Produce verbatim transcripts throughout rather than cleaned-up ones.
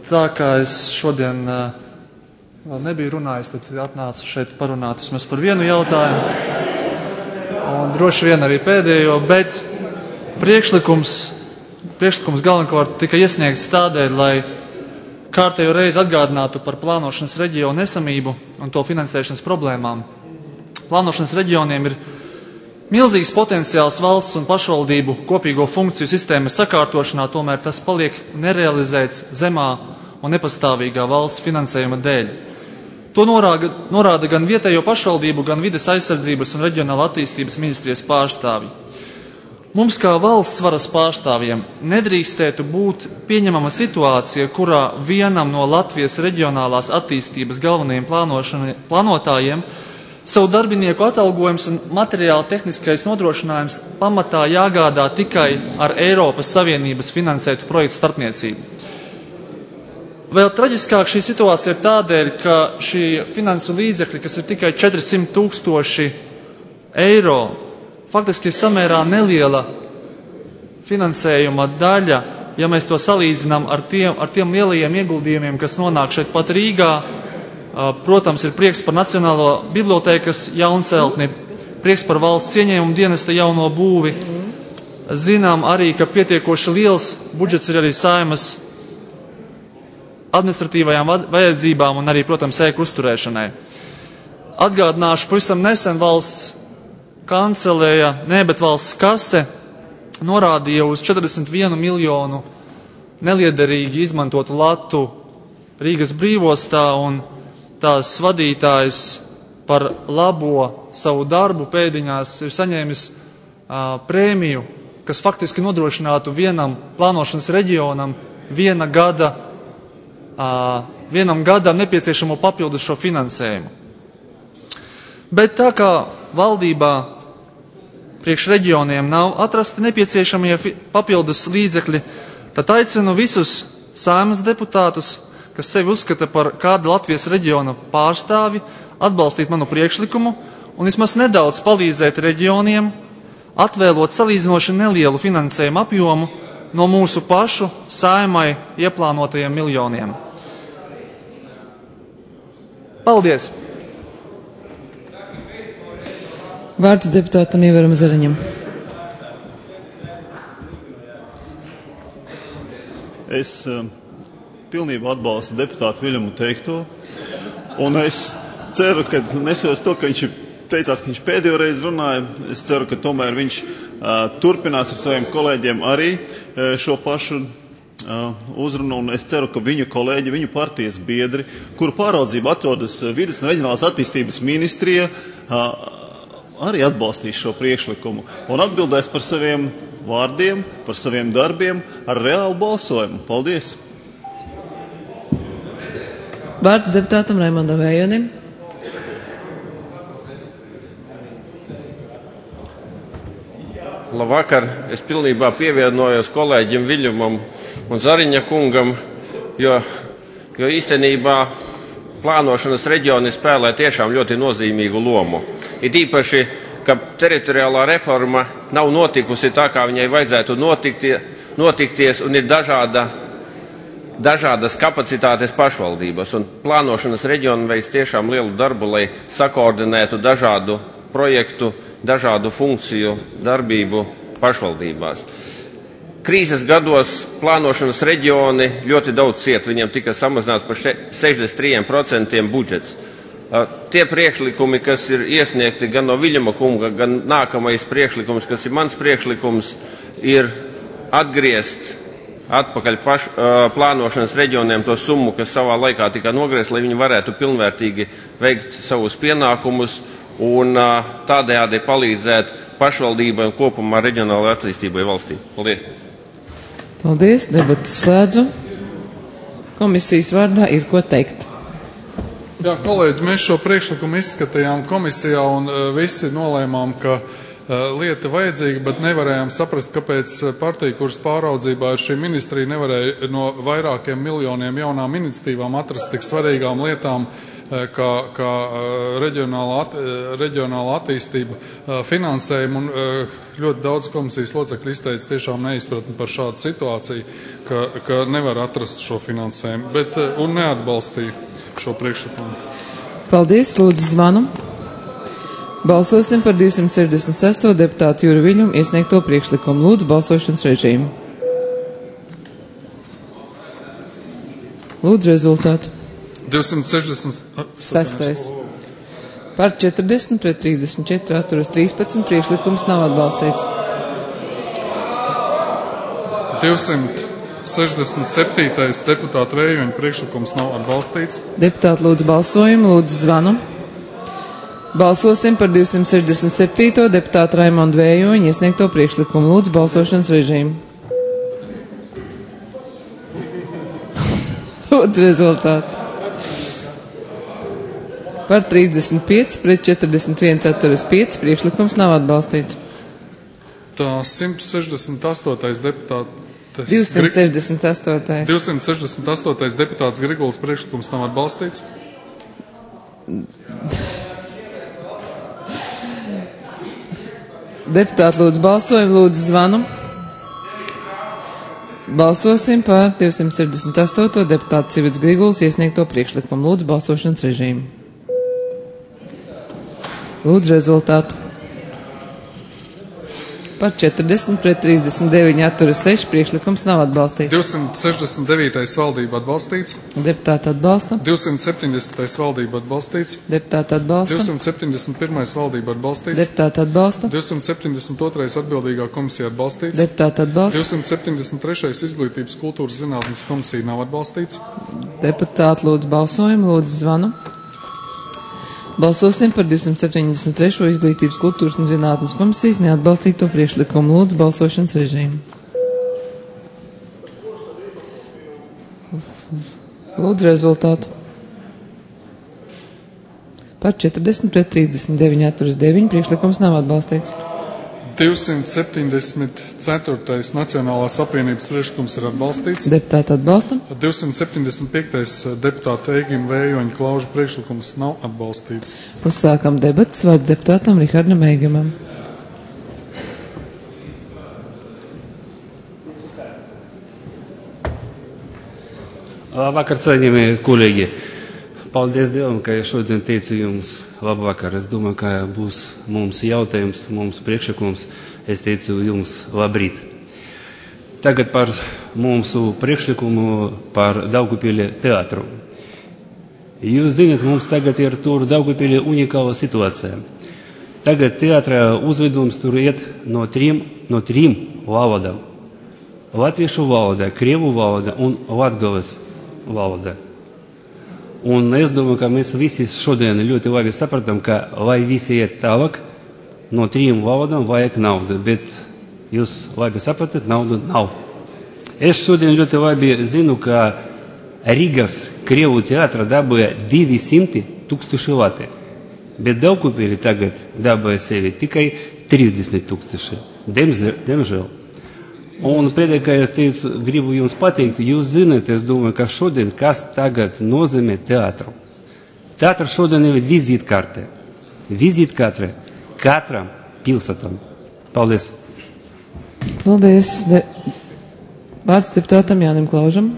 tā kā es šodien uh, vēl nebiju runājis, tad atnācu šeit parunāt vismaz par vienu jautājumu. Un droši vien arī pēdējo, bet priekšlikums, priekšlikums galvenokārt tika iesniegts tādēļ, lai kārtējo reizi atgādinātu par plānošanas reģionu esamību un to finansēšanas problēmām. Plānošanas reģioniem ir milzīgs potenciāls valsts un pašvaldību kopīgo funkciju sistēmas sakārtošanā, tomēr tas paliek nerealizēts zemā un nepastāvīgā valsts finansējuma dēļ. To norāda, norāda gan vietējo pašvaldību, gan vides aizsardzības un reģionāla attīstības ministrijas pārstāvji. Mums kā valsts varas pārstāvjiem nedrīkstētu būt pieņemama situācija, kurā vienam no Latvijas reģionālās attīstības galvenajiem plānotājiem savu darbinieku atalgojums un materiāla tehniskais nodrošinājums pamatā jāgādā tikai ar Eiropas Savienības finansētu projektu starpniecību. Vēl traģiskāk šī situācija ir tādēļ, ka šī finansu līdzekļi, kas ir tikai četrsimt tūkstoši eiro, faktiski ir samērā neliela finansējuma daļa, ja mēs to salīdzinām ar tiem, ar tiem lielajiem ieguldījumiem, kas nonāk šeit pat Rīgā. Protams, ir prieks par Nacionālo bibliotēkas jaunceltni, prieks par valsts ieņēmumu dienesta jauno būvi. Zinām arī, ka pietiekoši liels budžets ir arī Saeimas administratīvajām vajadzībām un arī, protams, ēku uzturēšanai. Atgādināšu, pavisam nesen valsts kancelēja, ne, bet valsts kase norādīja uz četrdesmit vienu miljonu neliederīgi izmantotu latu Rīgas brīvostā, un tās vadītājs par labo savu darbu pēdiņās ir saņēmis uh, prēmiju, kas faktiski nodrošinātu vienam plānošanas reģionam viena gada Uh, vienam gadam nepieciešamo papildus šo finansējumu. Bet tā kā valdībā priekš reģioniem nav atrasti nepieciešamie papildus līdzekļi, tad aicinu visus Saeimas deputātus, kas sevi uzskata par kādu Latvijas reģiona pārstāvi, atbalstīt manu priekšlikumu un vismaz nedaudz palīdzēt reģioniem, atvēlot salīdzinoši nelielu finansējumu apjomu no mūsu pašu Saeimai ieplānotajiem miljoniem. Paldies! Vārds deputātam Ivaram Zariņam. Es uh, pilnībā atbalstu deputātu Viļamu teikto, un es ceru, ka neskatoties to, ka viņš teicās, ka viņš pēdējo reizi runāja, es ceru, ka tomēr viņš uh, turpinās ar saviem kolēģiem arī uh, šo pašu Uh, uzrunu, un es ceru, ka viņu kolēģi, viņu partijas biedri, kuru pāraudzība atrodas vides un reģionālās attīstības ministrija, uh, arī atbalstīs šo priekšlikumu un atbildēs par saviem vārdiem, par saviem darbiem ar reālu balsojumu. Paldies! Vārds deputātam Raimondam Vējonim. Labvakar! Es pilnībā pievienojos kolēģim Viļumam un Zariņa kungam, jo, jo īstenībā plānošanas reģioni spēlē tiešām ļoti nozīmīgu lomu. Ir īpaši, ka teritoriālā reforma nav notikusi tā, kā viņai vajadzētu notikti, notikties, un ir dažāda, dažādas kapacitātes pašvaldības. Un plānošanas reģioni veic tiešām lielu darbu, lai sakoordinētu dažādu projektu, dažādu funkciju darbību pašvaldībās. Krīzes gados plānošanas reģioni ļoti daudz ciet, viņiem tika samazināts par sešdesmit trīs procentiem budžets. Tie priekšlikumi, kas ir iesniegti gan no Viļama kunga, gan nākamais priekšlikums, kas ir mans priekšlikums, ir atgriezt atpakaļ paš, plānošanas reģioniem to summu, kas savā laikā tika nogriezt, lai viņi varētu pilnvērtīgi veikt savus pienākumus un tādējādi palīdzēt pašvaldībai un kopumā reģionālajai attīstībai valstī. Paldies! Paldies, debatas slēdzu. Komisijas vārdā ir ko teikt. Jā, kolēģi, mēs šo priekšlikumu izskatījām komisijā un uh, visi nolēmām, ka uh, lieta vajadzīga, bet nevarējām saprast, kāpēc partija, kuras pāraudzībā ir šī ministrija, nevarēja no vairākiem miljoniem jaunām iniciatīvām atrast tik svarīgām lietām kā, kā reģionāla, at, reģionāla attīstība finansējumu, un ļoti daudz komisijas locekļu izteica tiešām neizpratni par šādu situāciju, ka, ka nevar atrast šo finansējumu, bet un neatbalstīja šo priekšlikumu. Paldies, lūdzu zvanu. Balsosim par divsimt sešdesmit sesto deputātu Juru Viļņumu iesniegto priekšlikumu. Lūdzu, balsošanas režīmu. Lūdzu, rezultātu. divsimt sešdesmit sestais. Par četrdesmit pret trīsdesmit četri atturas trīspadsmit priekšlikums nav atbalstīts. divsimt sešdesmit septītais deputāta Vējoņa priekšlikums nav atbalstīts. Deputāti lūdzu balsojumu, lūdzu zvanu. Balsosim par divsimt sešdesmit septīto deputāta Raimonda Vējoņa iesniegto priekšlikumu. Lūdzu balsošanas režīmu. Lūdzu rezultātu. Par trīsdesmit pieci pret četrdesmit viens atturas pieci priekšlikums nav atbalstīts. Tā simt sešdesmit astotais deputāts. divsimt sešdesmit astotais. divsimt sešdesmit astotais deputāts Griguls priekšlikums nav atbalstīts. Deputāti lūdzu balsojumu, lūdzu zvanu. Balsosim par divsimt sešdesmit astoto deputātu Civits Griguls iesniegto priekšlikumu. Lūdzu balsošanas režīmu. Lūdzu rezultātu. Par četrdesmit pret trīsdesmit deviņi atturas seši priekšlikums nav atbalstīts. divsimt sešdesmit devītais valdība atbalstīts. Deputāti atbalsta. divsimt septiņdesmitais valdība atbalstīts. Deputāti atbalsta. divsimt septiņdesmit pirmais valdība atbalstīts. Deputāti atbalsta. divsimt septiņdesmit otrais atbildīgā komisija atbalstīts. Deputāti atbalsta. divsimt septiņdesmit trešais izglītības kultūras zinātnes komisija nav atbalstīts. Deputāti lūdzu balsojumu, lūdzu zvanu. Balsosim par divsimt septiņdesmit trešo izglītības kultūras un zinātnes komisijas neatbalstīto priekšlikumu. Lūdzu balsošanas režīmu. Lūdzu rezultātu. Par četrdesmit pret trīsdesmit deviņi atturas deviņi priekšlikums nav atbalstīts. divsimt septiņdesmit ceturtais Nacionālās apvienības priekšlikums ir atbalstīts. Deputāti atbalsta. divsimt septiņdesmit piektais deputāta Eigima Vējoņa Klauža priekšlikums nav atbalstīts. Uzsākam debatas vārds deputātam Rihardam Eigimam. Labvakar, cienījamie kolēģi. Paldies Dievam, ka es šodien teicu jums labvakar. Es domāju, ka būs mums jautājums, mums priekšlikums. Es teicu jums labrīt. Tagad par mūsu priekšlikumu par Daugavpili teātru. Jūs zināt, mums tagad ir tur Daugavpili unikāla situācija. Tagad teātra uzvedums tur iet no trim, no trim valodām. Latviešu valoda, krievu valoda un latgales valoda. Un es domāju, ka mēs visi šodien ļoti labi sapratam, ka, lai visi iet tālāk, no trim valodām vajag naudu, bet jūs labi sapratat, naudu nav. Es šodien ļoti labi zinu, ka Rīgas Krievu teātra dabūja divi simti tūkstoši lati, bet Daugavpili tagad dabūja sevi tikai trīsdesmit tūkstoši. Diemžēl. Un pēdējā, kā es teicu, gribu jums pateikt, jūs zināt, es domāju, ka šodien, kas tagad nozīmē teātru. Teātrs šodien ir vizītkarte. Vizītkarte katram pilsētam. Paldies. Paldies. De... Vārds deputātam Jānim Klaužam.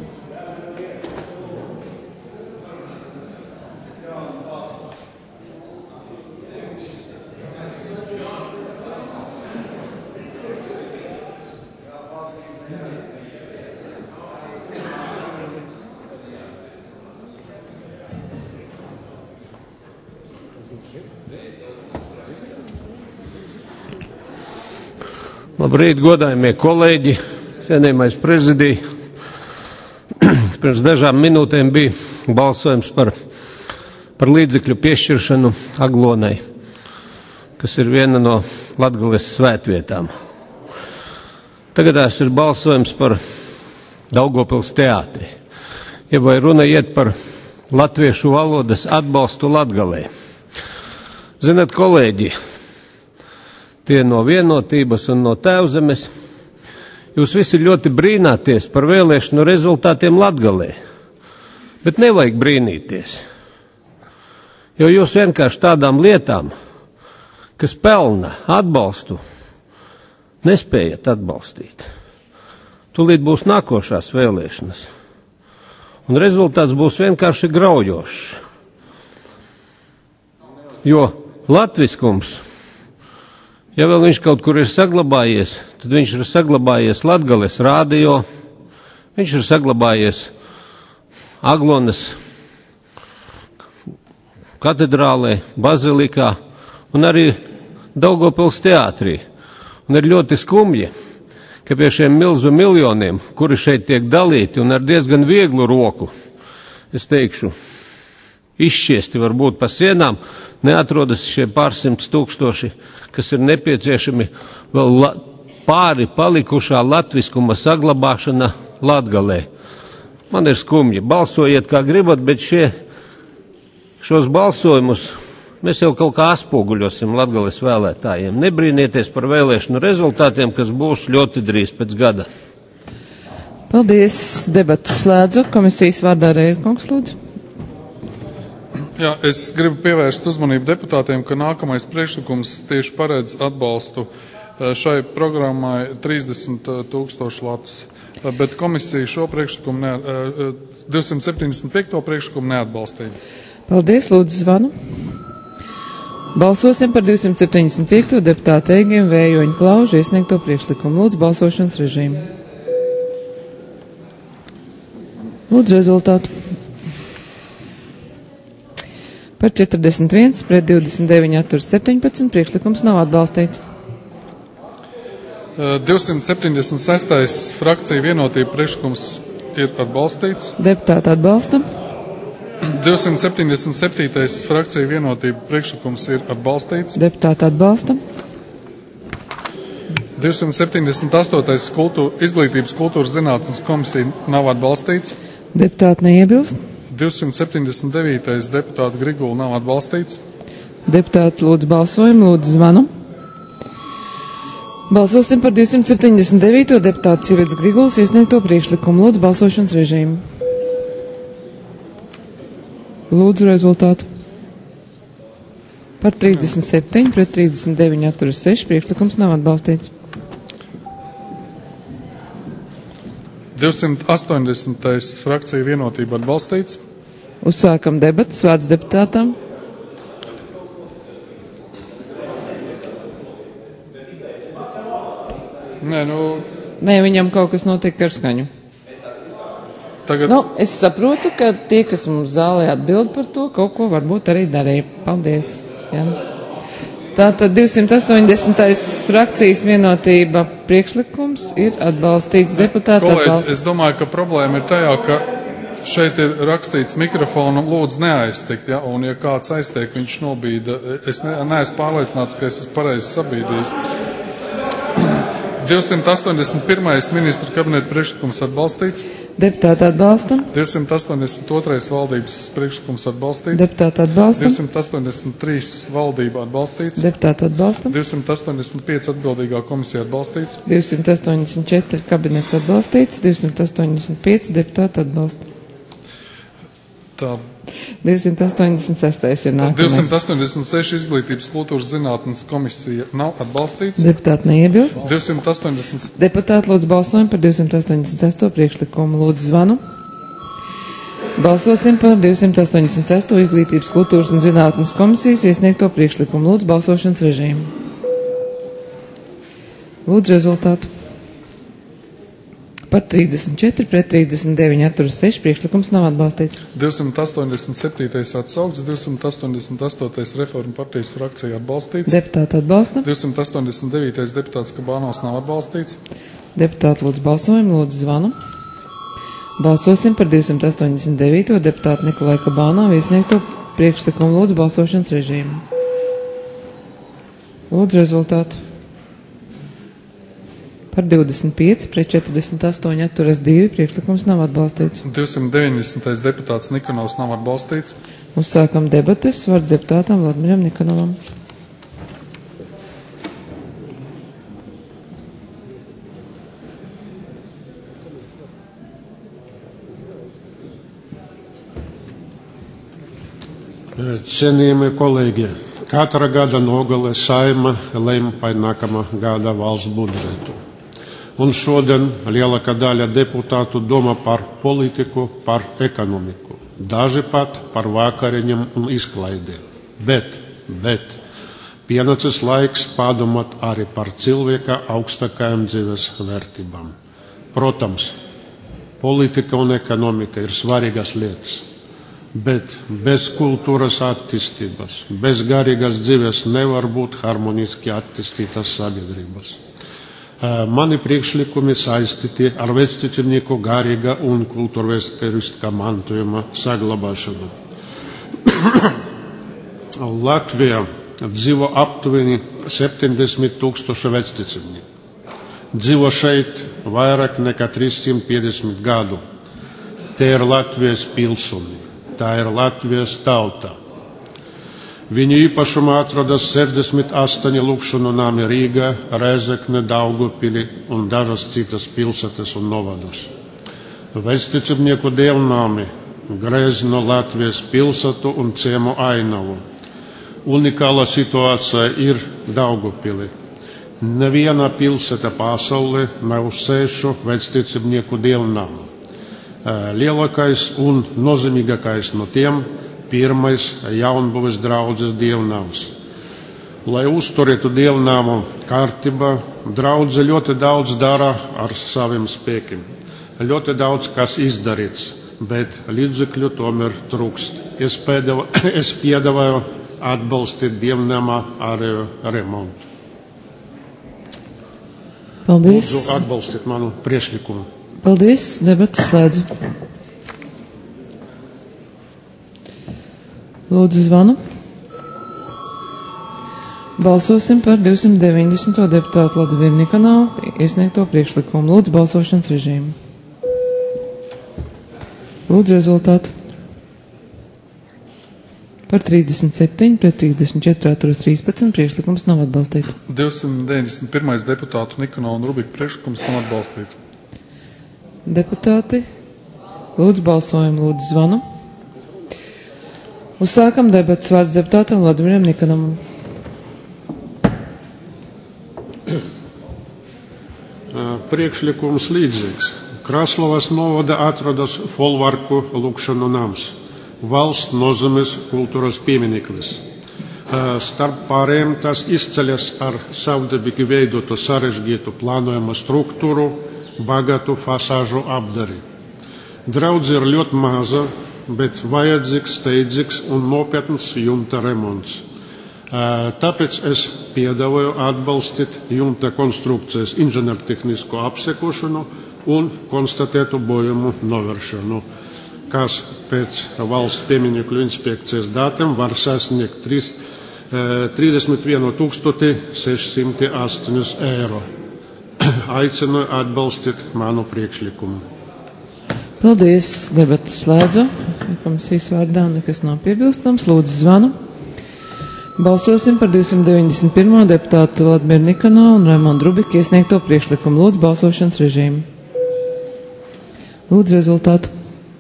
Labrīt, godājumie kolēģi, cienījamais prezidija. Pirms dažām minūtēm bija balsojums par, par līdzekļu piešķiršanu Aglonai, kas ir viena no Latgales svētvietām. Tagad ir balsojums par Daugavpils teātri. Ja vai runa iet par latviešu valodas atbalstu Latgalē. Zināt, kolēģi, tie no Vienotības un no Tēvzemes, jūs visi ļoti brīnāties par vēlēšanu rezultātiem Latgalē, bet nevajag brīnīties. Jo jūs vienkārši tādām lietām, kas pelna atbalstu, nespējat atbalstīt. Tūlīt būs nākošās vēlēšanas. Un rezultāts būs vienkārši graujošs. Jo latviskums, ja vēl viņš kaut kur ir saglabājies, tad viņš ir saglabājies Latgales rādio, viņš ir saglabājies Aglonas katedrālē, bazilikā un arī Daugavpils teātrī. Un ir ļoti skumji, ka pie šiem milzu miljoniem, kuri šeit tiek dalīti un ar diezgan vieglu roku, es teikšu, izšķiesti varbūt pa sienām, neatrodas šie pārsimts tūkstoši, kas ir nepieciešami vēl la, pāri palikušā latviskuma saglabāšana Latgalē. Man ir skumji, balsojiet kā gribat, bet šie, šos balsojumus mēs jau kaut kā atspoguļosim Latgales vēlētājiem. Nebrīnieties par vēlēšanu rezultātiem, kas būs ļoti drīz pēc gada. Paldies, debatas slēdzu. Komisijas vārdā Reirkungs, lūdzu. Jā, es gribu pievērst uzmanību deputātiem, ka nākamais priekšlikums tieši paredz atbalstu šai programmai trīsdesmit tūkstoši latus. Bet komisija šo priekšlikumu, ne, divsimt septiņdesmit piekto priekšlikumu neatbalstīja. Paldies, lūdzu zvanu. Balsosim par divsimt septiņdesmit piekto deputātu Eigiem Vējoņu Klaužu iesniegto priekšlikumu. Lūdzu balsošanas režīmu. Lūdzu rezultātu. Par četrdesmit viens pret divdesmit deviņi atturas septiņpadsmit priekšlikums nav atbalstīts. divsimt septiņdesmit sestais frakcija vienotība priekšlikums ir atbalstīts. Deputāti atbalsta. divsimt septiņdesmit septītais frakcija vienotība priekšlikums ir atbalstīts. Deputāti atbalsta. divsimt septiņdesmit astotais kultūra, izglītības kultūras zinātnes komisija nav atbalstīts. Deputāti neiebilst. divsimt septiņdesmit devītais deputāta Grigula nav atbalstīts. Deputāti lūdzu balsojumu, lūdzu zvanu. Balsosim par divsimt septiņdesmit devīto deputātu Civits Griguls iesniegto priekšlikumu. Lūdzu balsošanas režīmu. Lūdzu rezultātu. Par trīsdesmit septiņi pret trīsdesmit deviņi atturas seši priekšlikums nav atbalstīts. divsimt astoņdesmitais frakcija vienotība atbalstīts. Uzsākam debatas, vārds deputātam. Nē, nu... Nē, viņam kaut kas notiek ar skaņu. Tagad... Nu, es saprotu, ka tie, kas mums zālē atbild par to, kaut ko varbūt arī darīja. Paldies. Jā. Tātad divsimt astoņdesmitais frakcijas vienotība priekšlikums ir atbalstīts. Deputāti atbalsta. Es domāju, ka problēma ir tajā, ka šeit ir rakstīts mikrofonu lūdzu neaiztikt, ja? Un ja kāds aiztiek, viņš nobīda. Es ne, neesmu pārliecināts, ka es esmu pareizi sabīdījis. divsimt astoņdesmit pirmais ministra kabineta priekšlikums atbalstīts. Deputāti atbalstam. divsimt astoņdesmit otrais valdības priekšlikums atbalstīts. Deputāti atbalstam. divsimt astoņdesmit trīs valdība atbalstīts. Deputāti atbalstam. divsimt astoņdesmit pieci atbildīgā komisija atbalstīts. divsimt astoņdesmit četri kabinets atbalstīts. divsimt astoņdesmit pieci deputāti atbalsta. Tā. divsimt astoņdesmit sestais ir nākamais. divsimt astoņdesmit seši izglītības kultūras zinātnes komisija nav atbalstīts. Deputāti neiebilst. divsimt astoņdesmit Deputāti lūdzu balsojumu par divsimt astoņdesmit sesto priekšlikumu. Lūdzu zvanu. Balsosim par divsimt astoņdesmit sesto izglītības kultūras un zinātnes komisijas iesniegto priekšlikumu. Lūdzu balsošanas režīmu. Lūdzu rezultātu. Par trīsdesmit četri pret trīsdesmit deviņi atturas seši priekšlikums nav atbalstīts. divsimt astoņdesmit septītais atsaukts, divsimt astoņdesmit astotais reforma partijas frakcija atbalstīts. Deputāti atbalsta. divsimt astoņdesmit devītais deputāts Kabānos nav atbalstīts. Deputāti lūdzu balsojumu, lūdzu zvanu. Balsosim par divsimt astoņdesmit devīto deputātu Nikolai Kabānovu iesniegto priekšlikumu. Lūdzu balsošanas režīmu. Lūdzu rezultātu. Par divdesmit pieci pret četrdesmit astoņi atturas divi priekšlikums nav atbalstīts. divsimt deviņdesmitais deputāts Nikonovs nav atbalstīts. Uzsākam debates, vārds deputātam Vladimiram Nikonovam. Cienījamie kolēģi, katra gada nogale Saeima lem par nākamā gada valsts budžetu. Un šodien lielākā daļa deputātu domā par politiku, par ekonomiku. Daži pat par vakariņiem un izklaidēm. Bet, bet, pienācis laiks padomāt arī par cilvēka augstākajām dzīves vērtībām. Protams, politika un ekonomika ir svarīgas lietas. Bet bez kultūras attīstības, bez garīgas dzīves nevar būt harmoniski attīstītas sabiedrības. Mani priekšlikumi saistīti ar vēsturnieku garīga un kultūrvēsturiskā mantojuma saglabāšanu. Latvijā dzīvo aptuveni septiņdesmit tūkstoši vēsturnieku. Dzīvo šeit vairāk nekā trīssimt piecdesmit gadu. Tie ir Latvijas pilsoņi. Tā ir Latvijas tauta. Viņu īpašumā atrodas sešdesmit astoņi lūkšanu nami Rīgā, Rēzekne, Daugavpilī un dažas citas pilsētas un novados. Vēsturnieku dievnami grezno Latvijas pilsētu un ciemu ainavu. Unikāla situācija ir Daugavpilī. Neviena pilsēta pasaulē nav sešu vēsturnieku dievnamu. Lielākais un nozīmīgākais no tiem pirmais jaunbuves draudzes dievnams. Lai uzturētu dievnamu kārtībā, draudze ļoti daudz dara ar saviem spēkiem. Ļoti daudz kas izdarīts, bet līdzekļu tomēr trūkst. Es, pēdava, es piedāvāju atbalstīt dievnamā ārējo remontu. Paldies. Lūdzu atbalstīt manu priekšlikumu. Paldies, debatas slēdzu. Lūdzu zvanu. Balsosim par divsimt deviņdesmito deputātu Vladimiru Nikanovu iesniegto priekšlikumu. Lūdzu balsošanas režīmu. Lūdzu rezultātu. Par trīsdesmit septiņi pret trīsdesmit četri atturas trīspadsmit priekšlikums nav atbalstīts. divsimt deviņdesmit pirmais deputātu Nikanova un Rubika priekšlikums nav atbalstīts. Deputāti, lūdzu balsojumu, lūdzu zvanu. Uzsākam debatas, vārds deputātam Vladimiram Nikanovam. Priekšlikums līdzīgs. Kraslovas novada atrodas folvarku lūkšanu nams, valsts nozīmes kultūras piemineklis. Starp pārējiem tas izceļas ar savdabīgi veidotu sarežģītu plānojumu struktūru, bagātu fasāžu apdari. Draudze ir ļoti maza, bet vajadzīgs, steidzīgs un nopietns jumta remonts. Tāpēc es piedāvāju atbalstīt jumta konstrukcijas inženiertehnisko apsekošanu un konstatētu bojumu novēršanu, kas pēc valsts pieminekļu inspekcijas datiem var sasniegt trīsdesmit vienu tūkstoti sešsimt astoņi eiro. Aicinu atbalstīt manu priekšlikumu. Paldies, debatas slēdzu. Komisijas vārdā nekas nav piebilstams. Lūdzu zvanu. Balsosim par divsimt deviņdesmit pirmo deputātu Vladimiru Nikanovu un Raimondu Rubiku iesniegto priekšlikumu. Lūdzu balsošanas režīmu. Lūdzu rezultātu.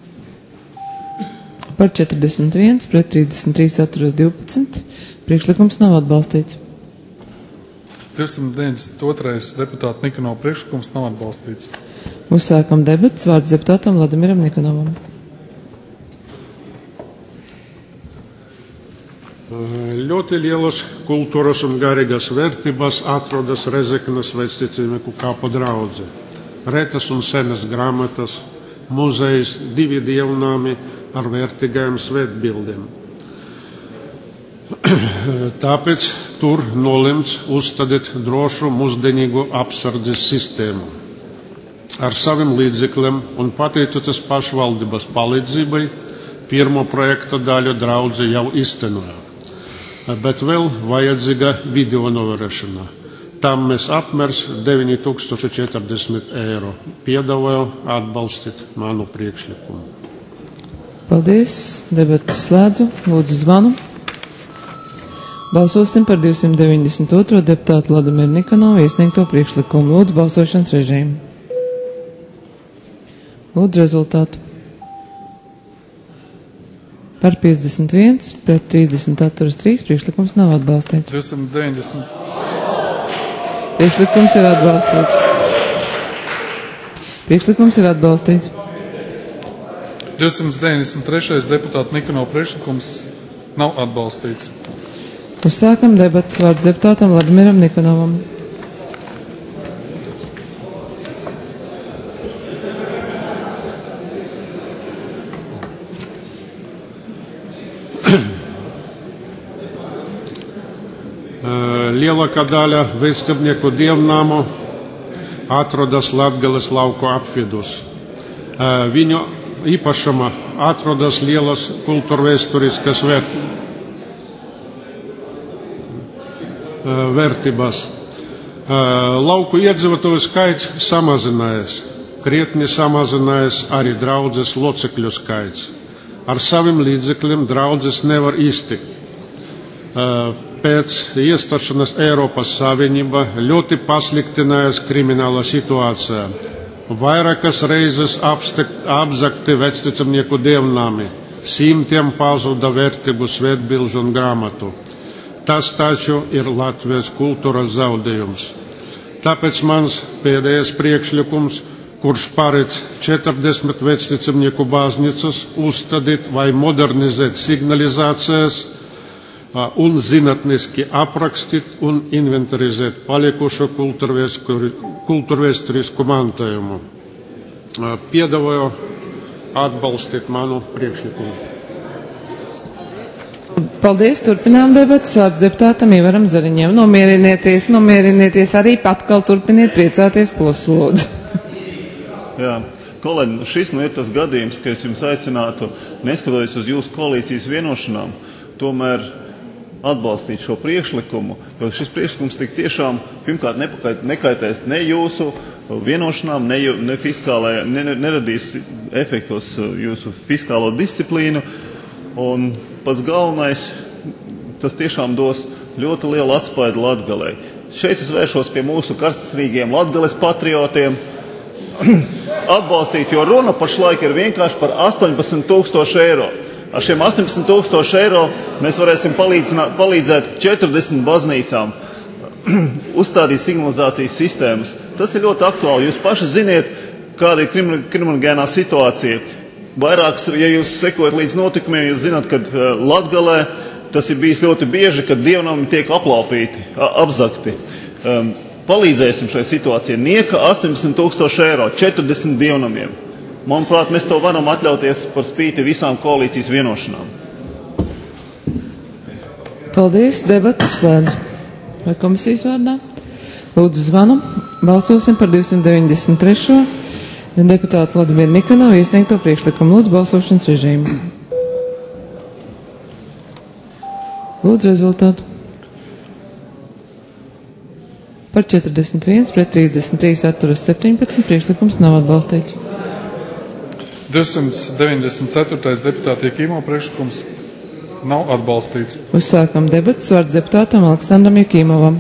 Par četrdesmit viens pret trīsdesmit trīs atturas divpadsmit priekšlikums nav atbalstīts. divsimt deviņdesmit otrais deputāta Nikanova priekšlikums nav atbalstīts. Uzsākam debatas, vārds deputātam Vladimiram Nikanovam. Ļoti lielas kultūras un garīgas vērtības atrodas Rezeknes vēsturnieku kapu draudze. Retas un senas grāmatas, muzejs, divi dievnami ar vērtīgajām svētbildēm. Tāpēc tur nolemts uzstādīt drošu mūsdienīgu apsardzes sistēmu. Ar saviem līdzekļiem un pateicoties pašvaldības palīdzībai, pirmo projekta daļu draudze jau iztenoja. Bet vēl vajadzīga video novēršana. Tam mēs apmērs deviņi tūkstoši četrdesmit eiro. Piedāvāju atbalstīt manu priekšlikumu. Paldies, debatas slēdzu, lūdzu zvanu. Balsosim par divsimt deviņdesmit otro deputātu Vladimiru Nikanovu iesniegto priekšlikumu. Lūdzu balsošanas režīmu. Lūdzu rezultātu. Par piecdesmit viens, pret trīsdesmit atturas trīs, priekšlikums nav atbalstīts. divsimt deviņdesmit. Priekšlikums ir atbalstīts. Priekšlikums ir atbalstīts. divsimt deviņdesmit trešais deputāta Nikonova priekšlikums nav atbalstīts. Uzsākam debatas, vārds deputātam Vladimiram Nikonovam. Lielākā daļa vēsturnieku dievnāmu atrodas Latgales lauku apvidus. Viņu īpašumā atrodas lielas kultūrvēsturiskas vērtības. Lauku iedzīvotāju skaits samazinājies, krietni samazinājies arī draudzes locekļu skaits. Ar saviem līdzekļiem draudzes nevar iztikt. Pēc iestāšanās Eiropas Savienībā ļoti pasliktinājās krimināla situācija. Vairākas reizes apzakti vecticamnieku dievnami, simtiem pazuda vērtību svētbilžu un grāmatu. Tas taču ir Latvijas kultūras zaudējums. Tāpēc mans pēdējais priekšlikums, kurš paredz četrdesmit vecticamnieku baznīcas uzstādīt vai modernizēt signalizācijas un zinātniski aprakstīt un inventarizēt palikušo kultūrvēsturisku mantojumu. Piedāvāju atbalstīt manu priekšlikumu. Paldies, turpinām debatas, vārds deputātam Ivaram Zariņam. Nomierinieties, nomierinieties, arī atkal turpiniet priecāties klusu lūdzu. Jā, kolēģi, šis nu ir tas gadījums, ka es jums aicinātu, neskatoties uz jūsu koalīcijas vienošanām, tomēr atbalstīt šo priekšlikumu, jo šis priekšlikums tik tiešām pirmkārt nekaitēs ne jūsu vienošanām, ne, ne fiskālajā, ne, neradīs efektos jūsu fiskālo disciplīnu, un pats galvenais, tas tiešām dos ļoti lielu atspaidu Latgalei. Šeit es vēršos pie mūsu karstasrīgiem Latgales patriotiem, atbalstīt, jo runa pašlaik ir vienkārši par astoņpadsmit tūkstoši eiro. Ar šiem astoņpadsmit tūkstoši eiro mēs varēsim palīdzēt četrdesmit baznīcām uzstādīt signalizācijas sistēmas. Tas ir ļoti aktuāli. Jūs paši ziniet, kāda ir kriminogēnā situācija. Vairāks, ja jūs sekojat līdz notikumiem, jūs zināt, ka Latgalē tas ir bijis ļoti bieži, kad dievnami tiek aplaupīti, apzakti. Um, palīdzēsim šai situācijai. Nieka astoņpadsmit tūkstoši eiro, četrdesmit dievnamiem. Manuprāt, mēs to varam atļauties par spīti visām koalīcijas vienošanām. Paldies, debatas slēdz. Vai komisijas vārdā? Lūdzu zvanu. Balsosim par divsimt deviņdesmit trešo deputātu Vladimiru Nikonovu iesniegto priekšlikumu. Lūdzu balsošanas režīmu. Lūdzu rezultātu. Par četrdesmit viens pret trīsdesmit trīs atturas septiņpadsmit priekšlikums nav atbalstīts. divsimt deviņdesmit ceturtais deputāta Jakīmova priekšlikums nav atbalstīts. Uzsākam debatas, vārds deputātam Aleksandram Jakīmovam.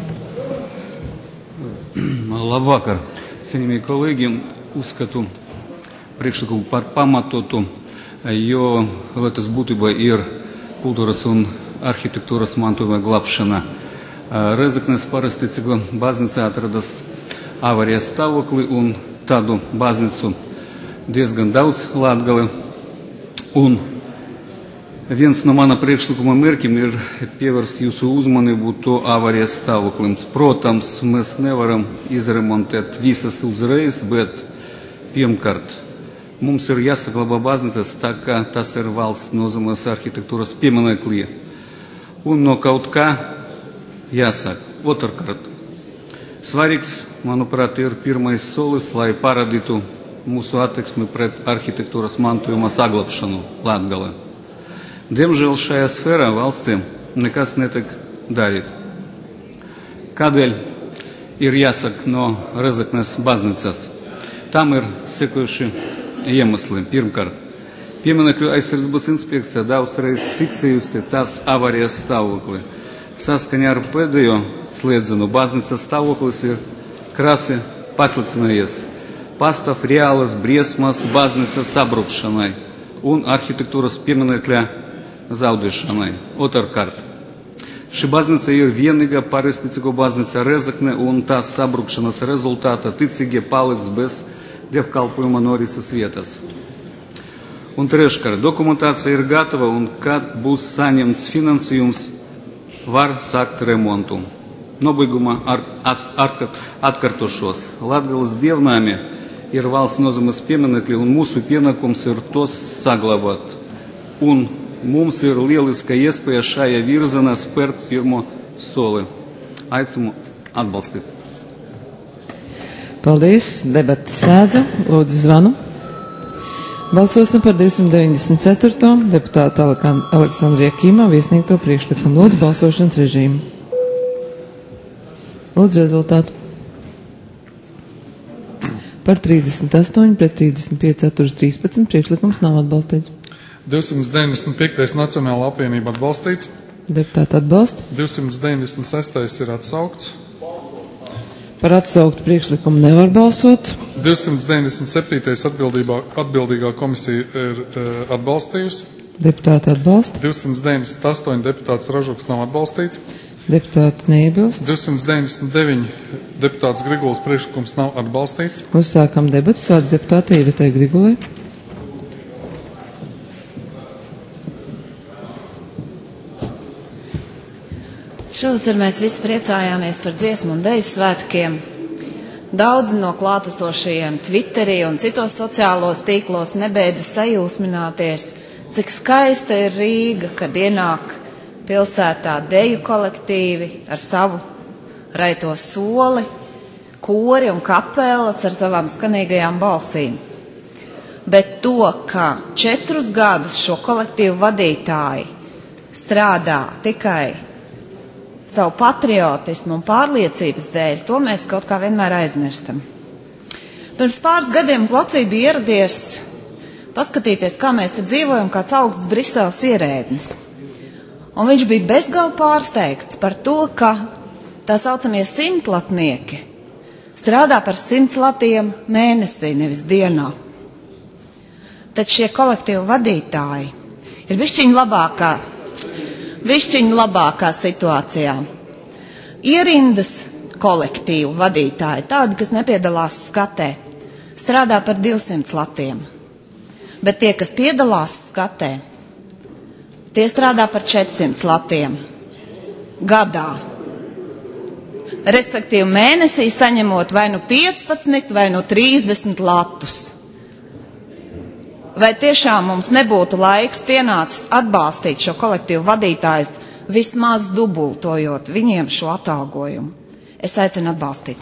Labvakar, cienījamie kolēģi, uzskatu priekšlikumu par pamatotu, jo lietas būtībā ir kultūras un arhitektūras mantojuma glābšana. Rēzeknes Parasticīgo baznīca atrodas avārijas stāvoklī un tādu baznīcu diezgan daudz Latgale. Un viens no mana priekšlikuma mērķiem ir pievērst jūsu uzmanību to avārijas stāvoklim. Protams, mēs nevaram izremontēt visas uzreiz, bet pirmkārt mums ir jāsaglabā baznīcas tā, kā tas ir valsts nozīmēs arhitektūras pieminekļi. Un no kaut kā jāsaka. Otrkārt, svarīgs, manuprāt, ir pirmais solis, lai parādītu mūsu attieksmi pret arhitektūras mantojuma saglabšanu Latgalē. Diemžēl šajā sfērā valstī nekas netiek darīt. Kādēļ ir jāsaka no Rēzeknes baznīcas? Tam ir sekojuši iemesli. Pirmkārt, pieminekļu aizsardzības inspekcija daudzreiz fiksējusi tās avārijas stāvokli. Saskaņā ar pēdējo slēdzienu baznīcas stāvoklis ir krasi pasliktinājies. Pastāv reālas briesmas baznīcas sabrukšanai un arhitektūras pieminekļa zaudēšanai. Otrkārt, šī baznīca ir vienīgā pareizticīgo baznīca Rezekne, un tās sabrukšanas rezultātā ticīgie paliks bez dievkalpojuma norises vietas. Un treškārt, dokumentācija ir gatava, un kad būs saņemts finansējums, var sākt remontu. Nobeigumā ar, at, at, atkārtošos. Latgales dievnāmi ir valsts nozīmes pieminekļi, un mūsu pienākums ir tos saglabāt. Un mums ir lieliska iespēja šajā virzienā spērt pirmo soli. Aicinu atbalstīt. Paldies. Debatas slēdzu. Lūdzu zvanu. Balsosim par divsimt deviņdesmit ceturto deputāta Aleksandra Jakimova iesniegto priekšlikumu. Lūdzu balsošanas režīmu. Lūdzu rezultātu. Par trīsdesmit astoņi pret trīsdesmit pieci atturas trīspadsmit priekšlikums nav atbalstīts. divsimt deviņdesmit piektais Nacionāla apvienība atbalstīts. Deputāta atbalsta. divsimt deviņdesmit sestais ir atsaukts. Par atsauktu priekšlikumu nevar balsot. divsimt deviņdesmit septītais atbildīgā komisija ir e, atbalstījusi. Deputāta atbalsta. divsimt deviņdesmit astoņi deputāts Ražuks nav atbalstīts. Deputāti neiebilst. divsimt deviņdesmit deviņi deputāts Griguls priekšlikums nav atbalstīts. Uzsākam debatas. Vārds deputātei Ivetai Grigulai. Šovasar mēs visi priecājāmies par dziesmu un deju svētkiem. Daudzi no klātesošajiem Twitterī un citos sociālos tīklos nebeidza sajūsmināties, cik skaista ir Rīga, kad ienāk pilsētā deju kolektīvi ar savu raito soli, kori un kapelas ar savām skanīgajām balsīm. Bet to, ka četrus gadus šo kolektīvu vadītāji strādā tikai savu patriotismu un pārliecības dēļ, to mēs kaut kā vienmēr aizmirstam. Pirms pāris gadiem uz Latviju bija ieradies paskatīties, kā mēs te dzīvojam, kāds augsts Briseles ierēdnis. Un viņš bija bezgalīgi pārsteigts par to, ka tā saucamie simtlatnieki strādā par simts latiem mēnesī, nevis dienā. Tad šie kolektīvu vadītāji ir bišķiņi labākā Višķiņu labākā situācijā. Ierindas kolektīvu vadītāji, tādi, kas nepiedalās skatē, strādā par divsimt latiem. Bet tie, kas piedalās skatē, tie strādā par četrsimt latiem gadā. Respektīvi mēnesī saņemot vai nu piecpadsmit vai nu trīsdesmit latus. Vai tiešām mums nebūtu laiks pienācis atbalstīt šo kolektīvu vadītājus, vismaz dubultojot viņiem šo atalgojumu? Es aicinu atbalstīt.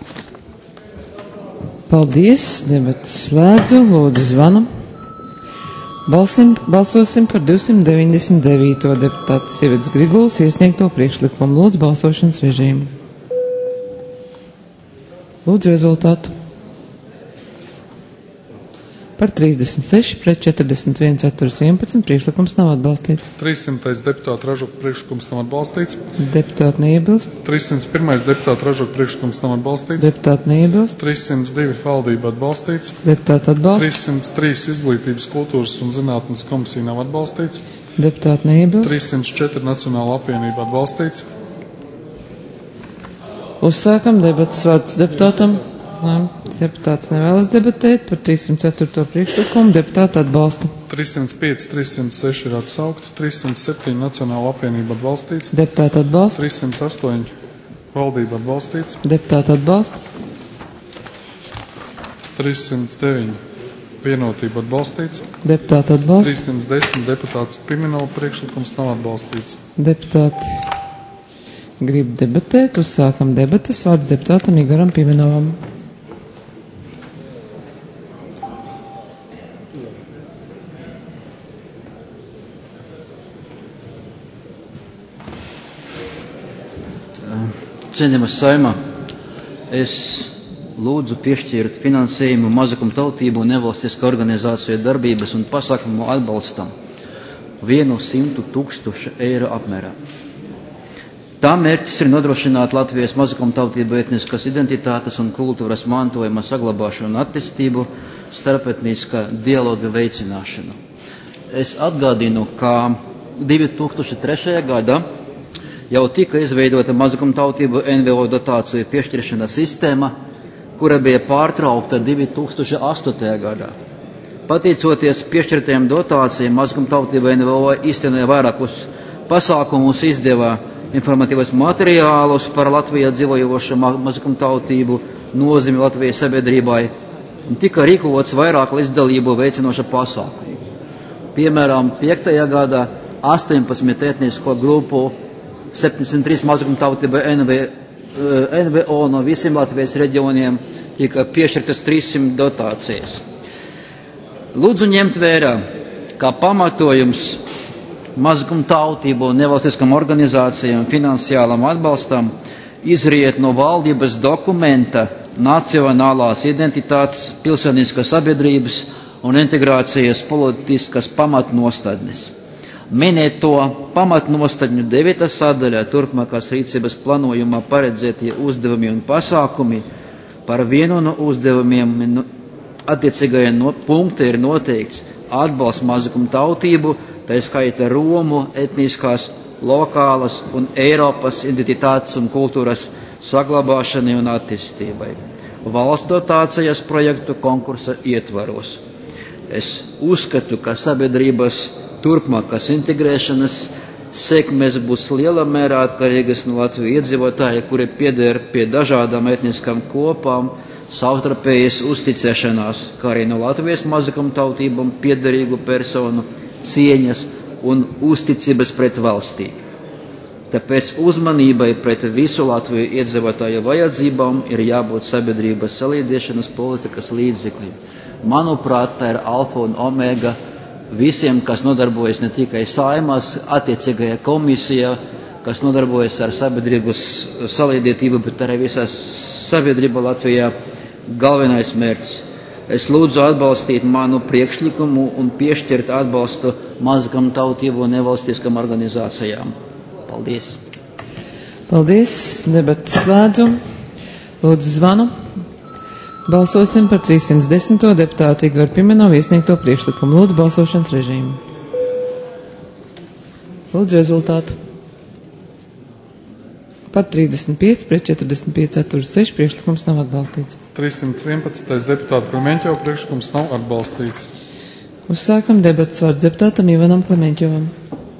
Paldies. Debatas slēdzu. Lūdzu zvanu. Balsim, balsosim par divsimt deviņdesmit devīto deputātas Ivetas Grigulas iesniegto priekšlikumu. Lūdzu balsošanas režīmu. Lūdzu rezultātu. Par trīsdesmit seši pret četrdesmit viens atturas vienpadsmit priekšlikums nav atbalstīts. trīssimtais deputāta Ražuka priekšlikums nav atbalstīts. Deputāti neiebilst. trīssimts pirmais deputāta Ražuka priekšlikums nav atbalstīts. Deputāti neiebilst. trīssimts divi valdība atbalstīts. Deputāti atbalsta. trīssimts trīs izglītības, kultūras un zinātnes komisija nav atbalstīts. Deputāti neiebilst. trīssimts četri Nacionāla apvienība atbalstīts. Uzsākam debatas. Vārds deputātam. Nē, deputāts nevēlas debatēt par trīssimt ceturto priekšlikumu. Deputāti atbalsta. trīssimts pieci, trīssimts seši ir atsaukti. trīssimts septiņi Nacionāla apvienība atbalstīts. Deputāti atbalsta. trīssimts astoņi valdība atbalstīts. Deputāti atbalsta. trīssimts deviņi vienotība atbalstīts. Deputāti atbalsta. trīssimts desmit deputāts Pimenova priekšlikums nav atbalstīts. Deputāti grib debatēt. Uzsākam debatas. Vārds deputātam Igoram Pimenovam. Cienījamas Saimā, es lūdzu piešķirt finansējumu mazākumtautību un nevalstisku organizāciju darbības un pasākumu atbalstam vienu simtu tūkstošu eiro apmērā. Tā mērķis ir nodrošināt Latvijas mazākumtautību etniskas identitātes un kultūras mantojuma saglabāšanu un attīstību, starpetniskā dialoga veicināšanu. Es atgādinu, ka divi tūkstoši trešajā gadā jau tika izveidota mazākumtautību N V O dotāciju piešķiršanas sistēma, kura bija pārtraukta divi tūkstoši astotajā gadā. Pateicoties piešķirtajām dotācijām, mazākumtautība N V O īstenoja vairākus pasākumus, izdeva informatīvos materiālus par Latvijā dzīvojošo mazākumtautību nozīmi Latvijas sabiedrībai un tika rīkots vairāk līdzdalību veicinoša pasākumu. Piemēram, piektajā gadā astoņpadsmit etnisko grupu, septiņdesmit trīs mazākumtautība N V O no visiem Latvijas reģioniem tika piešķirtas trīssimt dotācijas. Lūdzu ņemt vērā, kā pamatojums mazākumtautību un nevalstiskām organizācijām finansiālam atbalstam izriet no valdības dokumenta Nacionālās identitātes, pilsoniskās sabiedrības un integrācijas politiskas pamatnostādnes. Minēto pamatnostādņu devītā sadaļā turpmākās rīcības plānojumā paredzētie uzdevumi un pasākumi par vienu no uzdevumiem attiecīgajā no punkta ir noteikts atbalsts mazākumtautību, tā skaita Romu, etniskās, lokālas un Eiropas identitātes un kultūras saglabāšanai un attīstībai. Valsts dotācijas projektu konkursa ietvaros. Es uzskatu, ka sabiedrības turpmākās integrēšanas sekmes būs lielā mērā atkarīgas no Latvijas iedzīvotāja, kuri pieder pie dažādām etniskām kopām, savstarpējas uzticēšanās, kā arī no Latvijas mazākumtautībām piederīgu personu cieņas un uzticības pret valstī. Tāpēc uzmanībai pret visu Latviju iedzīvotāju vajadzībām ir jābūt sabiedrības salīdzināšanas politikas līdzekļiem. Manuprāt, tā ir alfa un omega visiem, kas nodarbojas ne tikai saimās, attiecīgajā komisijā, kas nodarbojas ar sabiedrības salīdzītību, bet arī visā sabiedrība Latvijā galvenais mērķis. Es lūdzu atbalstīt manu priekšlikumu un piešķirt atbalstu mazākumtautību un nevalstiskām organizācijām. Paldies! Paldies! Debatas slēdzu. Lūdzu zvanu. Balsosim par trīssimt desmito deputātu Igoru Pimenovu iesniegto priekšlikumu. Lūdzu balsošanas režīmu. Lūdzu rezultātu. Par trīsdesmit pieci pret četrdesmit pieci atturas seši priekšlikums nav atbalstīts. trīssimt vienpadsmitais deputāta Klemenķova priekšlikums nav atbalstīts. Uzsākam debatas vārds deputātam Ivanam Klemenķovam.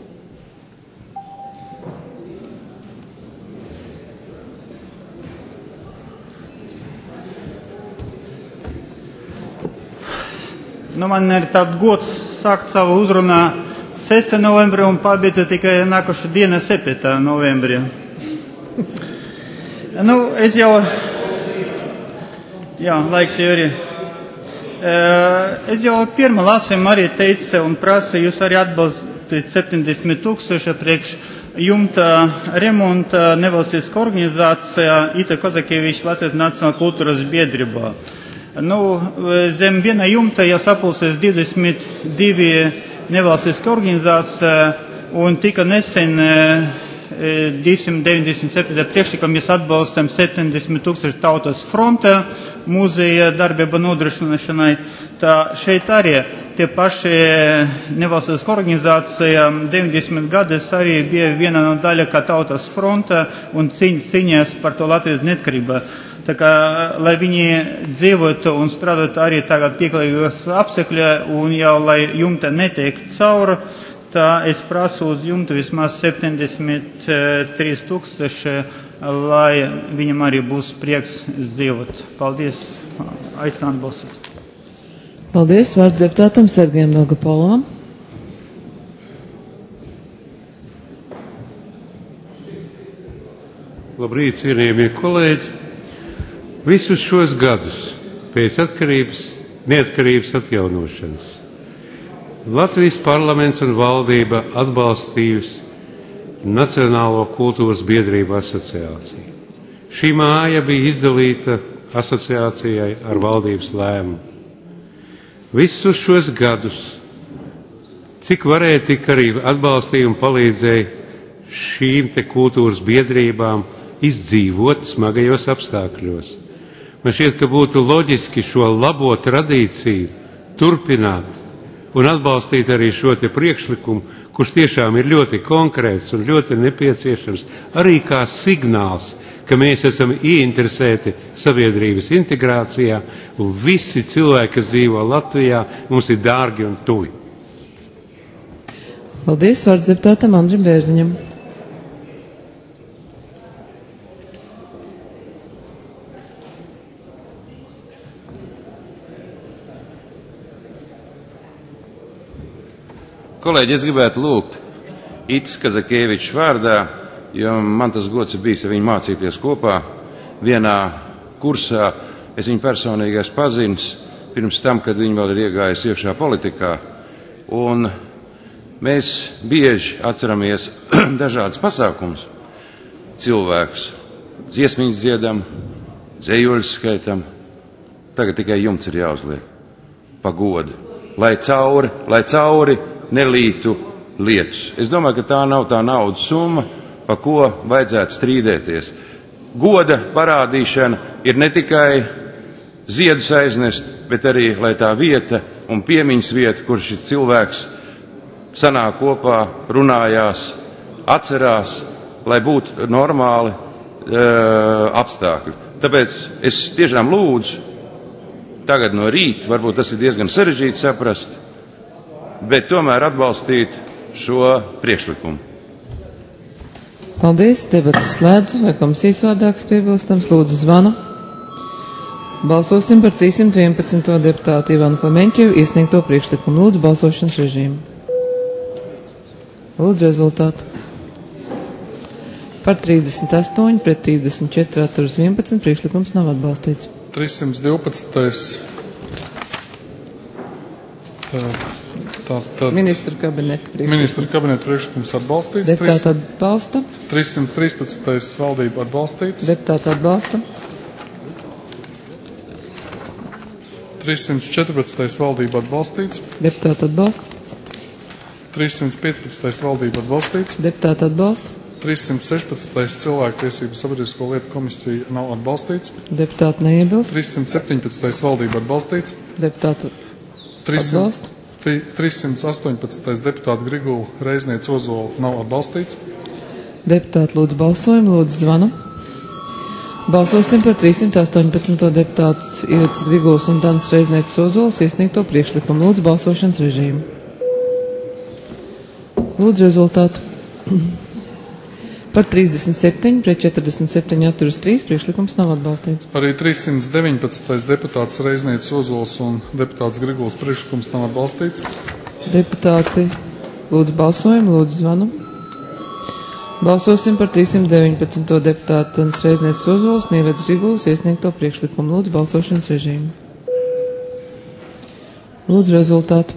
Nu, man ir tāds gods sākt savu uzrunā sestā novembrī un pabeidza tikai nākošu dienu septītā novembrī. Nu, es jau, jā, laiks jau ir. Es jau pirmā lasījumā arī teicu un prasu, jūs arī atbalstīt septiņdesmit tūkstoši priekš jumta remonta nevalstiskā organizācijā Ita Kozakeviča Latvijas Nacionālā kultūras biedrībā. Nu, zem viena jumta jau sapulsies divdesmit divi nevalstiskā organizācija un tika nesen divsimt deviņdesmit septiņi priekšlikam mēs atbalstam septiņdesmit tūkstoši tautas fronta muzeja darbība nodrošināšanai. Tā šeit arī tie paši nevalstiskā organizācija deviņdesmit gadus arī bija viena no daļa kā tautas fronta un cīņ, cīņās par to Latvijas neatkarību. Tā kā, lai viņi dzīvotu un strādātu arī tagad pieklājīgos apstākļos un jau lai jumta netiek cauri, tā es prasu uz jumtu vismaz septiņdesmit trīs tūkstoši, lai viņam arī būs prieks dzīvot. Paldies, aicinu atbalstīt. Paldies, vārds deputātam Sergejam Dolgopolam. Labrīt, cienījamie kolēģi! Visus šos gadus pēc atkarības, neatkarības atjaunošanas Latvijas parlaments un valdība atbalstījusi Nacionālo kultūras biedrību asociāciju. Šī māja bija izdalīta asociācijai ar valdības lēmumu. Visus šos gadus, cik varēja, tik arī atbalstīja un palīdzēja šīm te kultūras biedrībām izdzīvot smagajos apstākļos. Man šķiet, ka būtu loģiski šo labo tradīciju turpināt un atbalstīt arī šo te priekšlikumu, kurš tiešām ir ļoti konkrēts un ļoti nepieciešams, arī kā signāls, ka mēs esam ieinteresēti sabiedrības integrācijā, un visi cilvēki, kas dzīvo Latvijā, mums ir dārgi un tuvi. Paldies, vārds deputātam Andrim Bērziņam. Kolēģi, es gribētu lūgt Itis Kazakievičs vārdā, jo man tas gods ir bijis ar viņu mācīties kopā vienā kursā. Es viņu personīgi esmu pazinis pirms tam, kad viņi vēl ir iegājis iekšā politikā. Un mēs bieži atceramies dažādas pasākumus. Cilvēkus dziesmiņas dziedam, dzējoļus skaitam. Tagad tikai jumts ir jāuzliek pa godu, lai cauri, lai cauri nelītu lietus. Es domāju, ka tā nav tā naudas summa, pa ko vajadzētu strīdēties. Goda parādīšana ir ne tikai ziedus aiznest, bet arī, lai tā vieta un piemiņas vieta, kur šis cilvēks sanāk kopā, runājās, atcerās, lai būtu normāli uh, apstākļi. Tāpēc es tiešām lūdzu, tagad no rīta, varbūt tas ir diezgan sarežģīti saprast, bet tomēr atbalstīt šo priekšlikumu. Paldies, debatas slēdzu, vai komisijas vārdāks piebilstams, lūdzu zvanu. Balsosim par trīssimt vienpadsmito deputātu Ivanu Klemeņķevu iesniegto priekšlikumu. Lūdzu balsošanas režīmu. Lūdzu rezultātu. Par trīsdesmit astoņi pret trīsdesmit četri atturas vienpadsmit priekšlikums nav atbalstīts. trīssimt divpadsmitais Tā, tā, tā. Ministra kabineta priekšlikums. Ministra kabineta priekšlikums atbalstīts. Deputāta atbalsta. trīssimt trīspadsmitais valdība atbalstīts. Deputāta atbalsta. trīssimt četrpadsmitais valdība atbalstīts. Deputāta atbalsta. trīssimt piecpadsmitais valdība atbalstīts. Deputāta atbalsta. trīssimt sešpadsmitais cilvēktiesību sabiedrisko lietu komisija nav atbalstīts. Deputāta neiebilst. trīssimt septiņpadsmitais valdība atbalstīts. Deputāta atbalsta. trīssimt astoņpadsmitais deputāta Grigula Reizniece Ozola nav atbalstīts. Deputāti lūdzu balsojumu, lūdzu zvanu. Balsosim par trīssimt astoņpadsmito deputātu Ivets Grigulas un Danas Reiznieces Ozolas iesniegto priekšlikumu. Lūdzu balsošanas režīmu. Lūdzu rezultātu. Par trīsdesmit septiņi pret četrdesmit septiņi atturas trīs priekšlikums nav atbalstīts. Arī trīssimt deviņpadsmitais deputāts Reiznieces Ozols un deputāts Griguls priekšlikums nav atbalstīts. Deputāti lūdzu balsojumu, lūdzu zvanu. Balsosim par trīssimt deviņpadsmito deputātu Reiznieces Ozols un Ivets Griguls iesniegto priekšlikumu. Lūdzu balsošanas režīmu. Lūdzu rezultātu.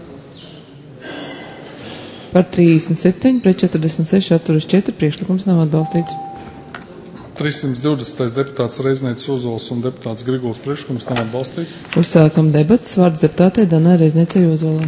Par trīsdesmit septiņi pret četrdesmit seši atturas četri priekšlikums nav atbalstīts. trīssimt divdesmitais deputāts Reiznieces Ozols un deputāts Griguls priekšlikums nav atbalstīts. Uzsākam debatas. Vārds deputātei Danai Reizniecei Ozolai.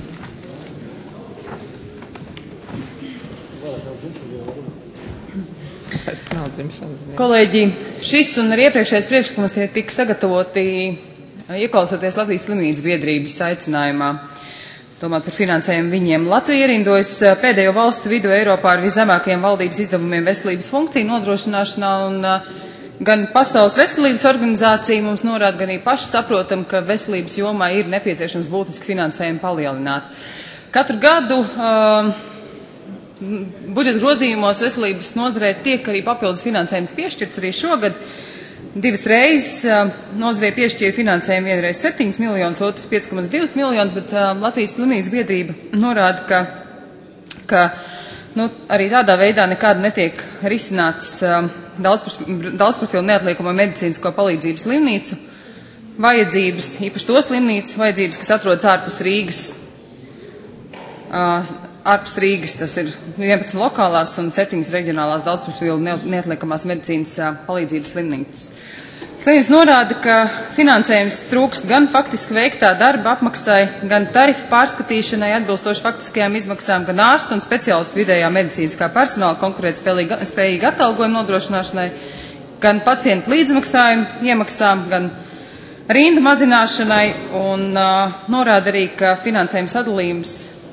Kolēģi, šis un arī iepriekšējais priekšlikums tie tika sagatavoti ieklausoties Latvijas slimnīcas biedrības aicinājumā. Domāt par finansējumu viņiem. Latvija ierindojas pēdējo valstu vidu Eiropā ar viszemākajiem valdības izdevumiem veselības funkciju nodrošināšanā, un gan Pasaules veselības organizācija mums norāda, gan arī paši saprotam, ka veselības jomā ir nepieciešams būtiski finansējumu palielināt. Katru gadu uh, budžeta grozījumos veselības nozarē tiek arī papildus finansējums piešķirts arī šogad. Divas reizes uh, nozarei piešķīra finansējumu, vienreiz septiņus miljonus, otrs pieci komats divi miljonus, bet uh, Latvijas slimnīcas biedrība norāda, ka, ka nu, arī tādā veidā nekāda netiek risināts uh, daudzprofilu neatliekamo medicīnisko palīdzību slimnīcu vajadzības, īpaši to slimnīcu vajadzības, kas atrodas ārpus Rīgas. Uh, ārpus Rīgas tas ir vienpadsmit lokālās un septiņas reģionālās daudzprofilu neatliekamās medicīnas palīdzības slimnīcas. Slimnīca norāda, ka finansējums trūkst gan faktiski veiktā darba apmaksai, gan tarifu pārskatīšanai atbilstoši faktiskajām izmaksām, gan ārstu un speciālistu vidējā medicīniskā personāla konkurētspējīga atalgojuma nodrošināšanai, gan pacientu līdzmaksājumu iemaksām, gan rindu mazināšanai, un uh, norāda arī, ka finansējuma sadalījums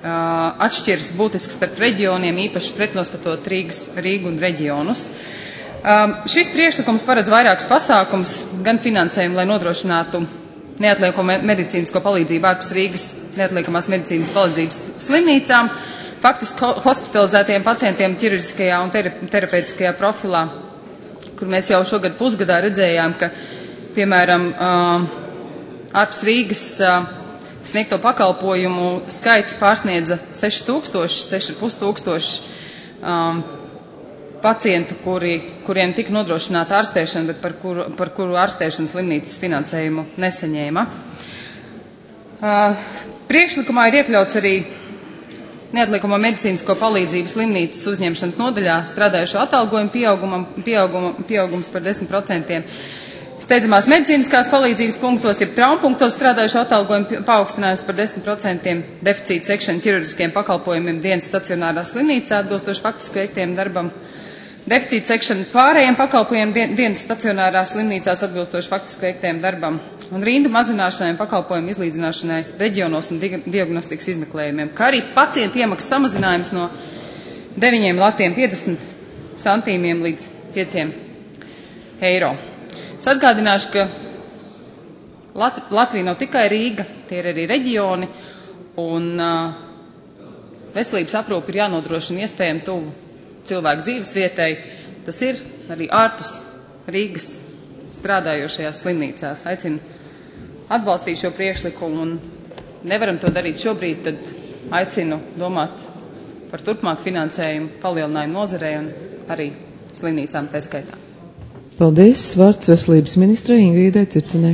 atšķiras būtiski starp reģioniem, īpaši pretnostatot Rīgas, Rīgu un reģionus. Šis priekšlikums paredz vairākus pasākums, gan finansējumu, lai nodrošinātu neatliekamo medicīnisko palīdzību ārpus Rīgas neatliekamās medicīnas palīdzības slimnīcām, faktiski hospitalizētiem pacientiem ķirurģiskajā un terapeitiskajā profilā, kur mēs jau šogad pusgadā redzējām, ka, piemēram, ārpus Rīgas sniegto pakalpojumu skaits pārsniedza seši tūkstoši, seši ar pus tūkstoši um, pacientu, kuri, kuriem tika nodrošināta ārstēšana, bet par kuru, par kuru ārstēšanas slimnīcas finansējumu nesaņēma. Uh, priekšlikumā ir iekļauts arī neatliekamo medicīnisko palīdzību slimnīcas uzņemšanas nodaļā strādājušo atalgojumu pieauguma, pieauguma, pieaugums par desmit procentiem. Steidzamās medicīniskās palīdzības punktos, jeb traumapunktos strādājušo atalgojumu paaugstinājums par desmit procentiem, deficīta sekšana ķirurģiskiem pakalpojumiem dienas stacionārā slimnīcā atbilstoši faktiski veiktiem darbam, deficīta sekšana pārējiem pakalpojumiem dien, dienas stacionārā slimnīcās atbilstoši faktiski veiktiem darbam un rindu mazināšanai un pakalpojumu izlīdzināšanai reģionos un di diagnostikas izmeklējumiem, kā arī pacientu iemaksas samazinājums no deviņiem latiem piecdesmit santīmiem līdz pieciem eiro. Es atgādināšu, ka Lat Latvija nav tikai Rīga, tie ir arī reģioni, un uh, veselības aprūpe ir jānodrošina iespējami tuvu cilvēku dzīves vietai. Tas ir arī ārpus Rīgas strādājošajās slimnīcās. Aicinu atbalstīt šo priekšlikumu, un nevaram to darīt šobrīd, tad aicinu domāt par turpmāk finansējumu palielinājumu nozarei un arī slimnīcām tā skaitā. Paldies. Vārds veselības ministrei Ingrīdai Circinai.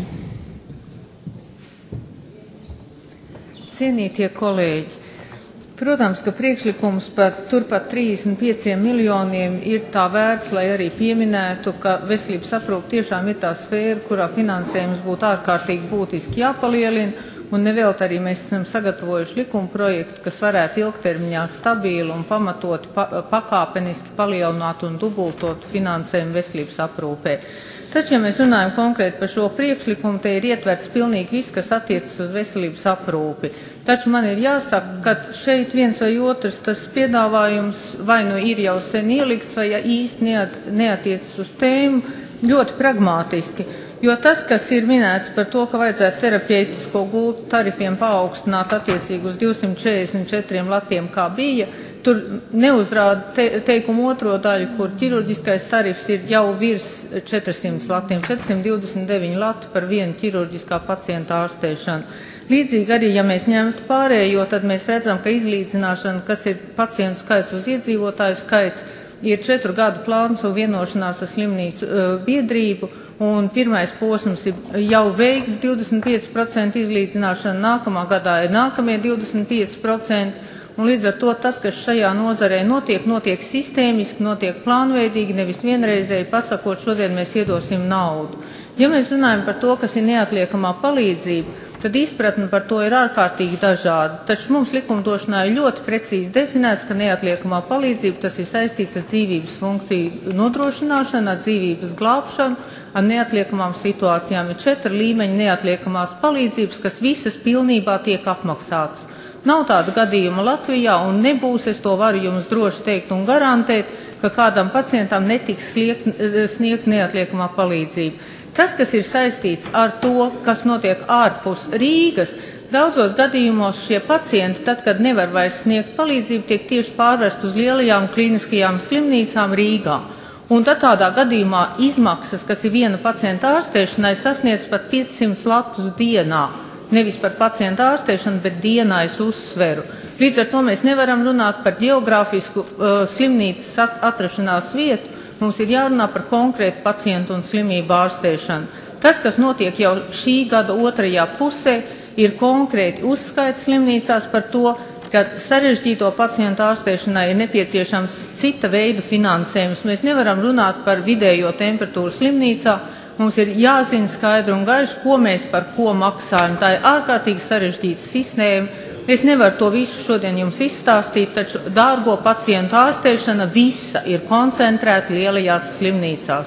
Cienītie kolēģi, protams, ka priekšlikums par turpat trīsdesmit pieciem miljoniem ir tā vērts, lai arī pieminētu, ka veselības aprūpe tiešām ir tā sfēra, kurā finansējums būtu ārkārtīgi būtiski jāpalielina, un nevēlt arī mēs esam sagatavojuši likuma projektu, kas varētu ilgtermiņā stabili un pamatot pa, pakāpeniski palielināt un dubultot finansējumu veselības aprūpē. Taču, ja mēs runājam konkrēti par šo priekšlikumu, te ir ietverts pilnīgi viss, kas attiecas uz veselības aprūpi. Taču man ir jāsaka, ka šeit viens vai otrs tas piedāvājums vai nu ir jau sen ielikts, vai ja īsti neat, neatiecas uz tēmu, ļoti pragmātiski. Jo tas, kas ir minēts par to, ka vajadzētu terapeitisko gultu tarifiem paaugstināt attiecīgi uz divsimt četrdesmit četriem latiem, kā bija, tur neuzrāda te, teikumu otro daļu, kur ķirurģiskais tarifs ir jau virs četrsimt latiem, četrsimt divdesmit deviņi lati par vienu ķirurģiskā pacienta ārstēšanu. Līdzīgi arī, ja mēs ņemtu pārējo, tad mēs redzam, ka izlīdzināšana, kas ir pacientu skaits uz iedzīvotāju skaits, ir četru gadu plāns un vienošanās ar slimnīcu uh, biedrību, un pirmais posms ir jau veikts divdesmit pieci procenti izlīdzināšana, nākamā gadā ir nākamie divdesmit pieci procenti, un līdz ar to tas, kas šajā nozarē notiek, notiek sistēmiski, notiek plānveidīgi, nevis vienreizēji pasakot, šodien mēs iedosim naudu. Ja mēs runājam par to, kas ir neatliekamā palīdzība, tad izpratne par to ir ārkārtīgi dažāda. Taču mums likumdošanā ir ļoti precīzi definēts, ka neatliekamā palīdzība tas ir saistīts ar dzīvības funkciju nodrošināšanu, ar dzīvības glābšanu, ar neatliekamām situācijām. Ir četri līmeņi neatliekamās palīdzības, kas visas pilnībā tiek apmaksātas. Nav tāda gadījuma Latvijā un nebūs, es to varu jums droši teikt un garantēt, ka kādam pacientam netiks sniegt, sniegt neatliekamā palīdzība. Tas, kas ir saistīts ar to, kas notiek ārpus Rīgas, daudzos gadījumos šie pacienti, tad, kad nevar vairs sniegt palīdzību, tiek tieši pārvest uz lielajām kliniskajām slimnīcām Rīgā. Un tad tādā gadījumā izmaksas, kas ir viena pacienta ārstēšanai, sasniedz pat piecsimt latus dienā. Nevis par pacientu ārstēšanu, bet dienā es uzsveru. Līdz ar to mēs nevaram runāt par geogrāfisku uh, slimnīcas at atrašanās vietu. Mums ir jārunā par konkrētu pacientu un slimību ārstēšanu. Tas, kas notiek jau šī gada otrajā pusē, ir konkrēti uzskaits slimnīcās par to, ka sarežģīto pacientu ārstēšanai ir nepieciešams cita veida finansējums. Mēs nevaram runāt par vidējo temperatūru slimnīcā. Mums ir jāzina skaidri un gaiši, ko mēs par ko maksājam. Tā ir ārkārtīgi sarežģīta sistēma. Es nevaru to visu šodien jums izstāstīt, taču dārgo pacientu ārstēšana visa ir koncentrēta lielajās slimnīcās.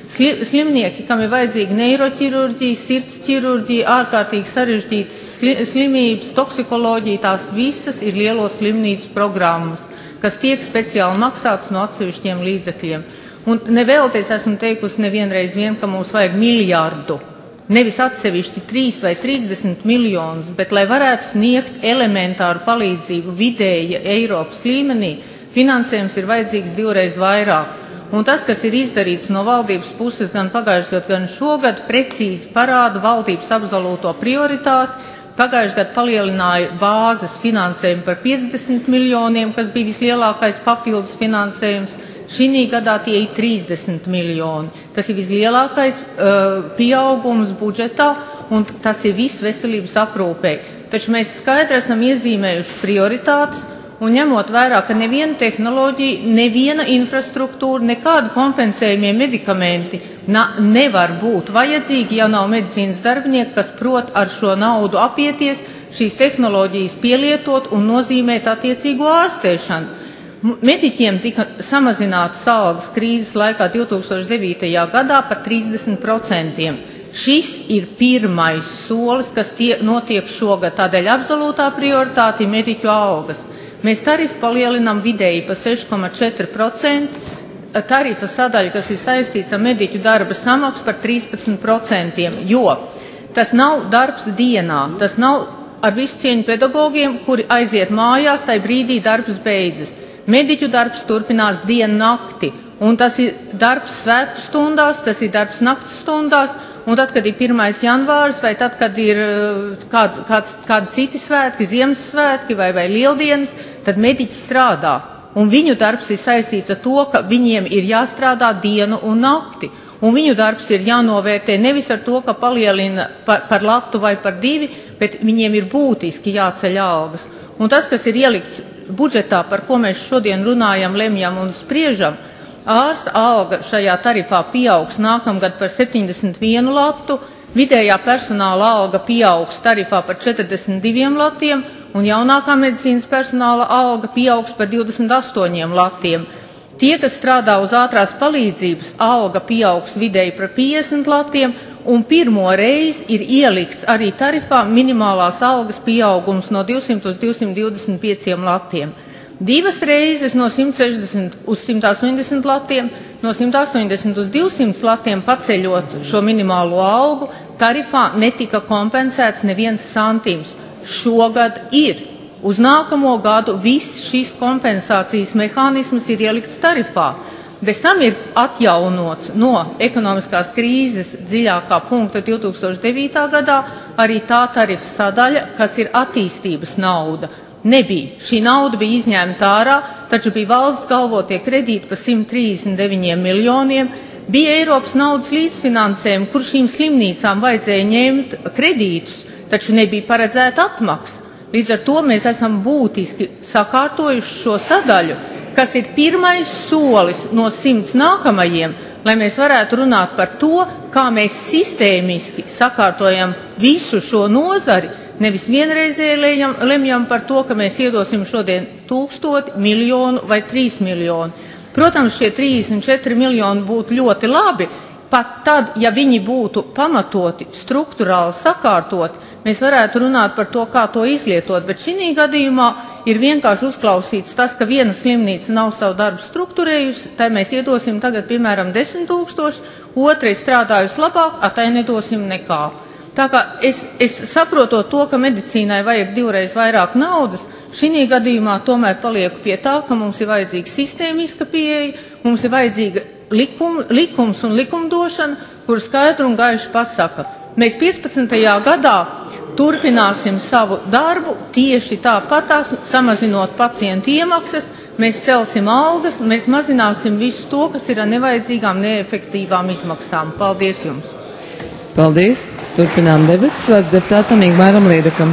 Slimnieki, kam ir vajadzīga neiroķirurģija, sirds ķirurģija, ārkārtīgi sarežģītas slimības, toksikoloģija, tās visas ir lielo slimnīcu programmas, kas tiek speciāli maksātas no atsevišķiem līdzekļiem. Un nevēlties esmu teikusi nevienreiz vien, ka mums vajag miljārdu, nevis atsevišķi trīs vai trīsdesmit miljonus, bet lai varētu sniegt elementāru palīdzību vidēja Eiropas līmenī, finansējums ir vajadzīgs divreiz vairāk. Un tas, kas ir izdarīts no valdības puses gan pagājušajā gadā, gan šogad, precīzi parāda valdības absolūto prioritāti. Pagājušajā gadā palielināja bāzes finansējumu par piecdesmit miljoniem, kas bija vislielākais papildus finansējums. Šī gadā tie ir trīsdesmit miljoni. Tas ir vislielākais uh, pieaugums budžetā, un tas ir viss veselības aprūpei. Taču mēs skaidri esam iezīmējuši prioritātes, un ņemot vērā, ka neviena tehnoloģija, neviena infrastruktūra, nekādi kompensējumie medikamenti na, nevar būt vajadzīgi, ja nav medicīnas darbinieki, kas prot ar šo naudu apieties, šīs tehnoloģijas pielietot un nozīmēt attiecīgo ārstēšanu. Mediķiem tika samazinātas algas krīzes laikā divs tūkstoši devītajā gadā par trīsdesmit procentiem. Šis ir pirmais solis, kas tie, notiek šogad, tādēļ absolūtā prioritāte ir mediķu algas. Mēs tarifu palielinām vidēji pa seši komats četri procenti, tarifa sadaļa, kas ir saistīts ar mediķu darba samaksu par trīspadsmit procentiem, jo tas nav darbs dienā, tas nav ar visu cieņu pedagogiem, kuri aiziet mājās, tai brīdī darbs beidzas. Mediķu darbs turpinās dienu nakti, un tas ir darbs svētku stundās, tas ir darbs nakts stundās, un tad, kad ir pirmais janvāris, vai tad, kad ir kād, kāds, kādi citi svētki, Ziemassvētki vai, vai Lieldienas, tad mediķi strādā. Un viņu darbs ir saistīts ar to, ka viņiem ir jāstrādā dienu un nakti. Un viņu darbs ir jānovērtē nevis ar to, ka palielina par, par latu vai par divi, bet viņiem ir būtiski jāceļ algas. Un tas, kas ir ielikts budžetā, par ko mēs šodien runājam, lemjam un spriežam, ārsta alga šajā tarifā pieaugs nākamgad par septiņdesmit vienu latu, vidējā personāla alga pieaugs tarifā par četrdesmit diviem latiem, un jaunākā medicīnas personāla alga pieaugs par divdesmit astoņiem latiem. Tie, kas strādā uz ātrās palīdzības, alga pieaugs vidēji par piecdesmit latiem, un pirmo reizi ir ielikts arī tarifā minimālās algas pieaugums no divsimt uz divsimt divdesmit pieciem latiem. Divas reizes no simt sešdesmit uz simt astoņdesmit latiem, no simt astoņdesmit uz divsimt latiem paceļot šo minimālo algu, tarifā netika kompensēts neviens santīms. Šogad ir. Uz nākamo gadu viss šīs kompensācijas mehānisms ir ielikts tarifā. Bez tam ir atjaunots no ekonomiskās krīzes dziļākā punkta divs tūkstoši devītā gadā arī tā tarifa sadaļa, kas ir attīstības nauda. Nebija. Šī nauda bija izņēmta ārā, taču bija valsts galvotie kredīti par simt trīsdesmit deviņiem miljoniem, bija Eiropas naudas līdzfinansējumi, kur šīm slimnīcām vajadzēja ņemt kredītus, taču nebija paredzēta atmaksa. Līdz ar to mēs esam būtiski sakārtojuši šo sadaļu, kas ir pirmais solis no simts nākamajiem, lai mēs varētu runāt par to, kā mēs sistēmiski sakārtojam visu šo nozari, nevis vienreizēji lemjam par to, ka mēs iedosim šodien tūkstoti, miljonu vai trīs miljoni. Protams, šie trīsdesmit četri miljoni būtu ļoti labi, pat tad, ja viņi būtu pamatoti, struktūrāli sakārtoti, mēs varētu runāt par to, kā to izlietot, bet šī gadījumā ir vienkārši uzklausīts tas, ka viena slimnīca nav savu darbu strukturējusi, tai mēs iedosim tagad, piemēram, desmit tūkstoši, otra ir strādājusi labāk, a tai nedosim nekā. Tā kā es, es saprotot to, ka medicīnai vajag divreiz vairāk naudas, šī gadījumā tomēr palieku pie tā, ka mums ir vajadzīga sistēmiska pieeja, mums ir vajadzīga likum, likums un likumdošana, kur skaidru un gaiši pasaka. Mēs piecpadsmitajā gadā turpināsim savu darbu tieši tāpatās, samazinot pacientu iemaksas, mēs celsim algas, mēs mazināsim visu to, kas ir ar nevajadzīgām, neefektīvām izmaksām. Paldies jums! Paldies! Turpinām debatas, vārds deputātam Ingmāram Līdekam.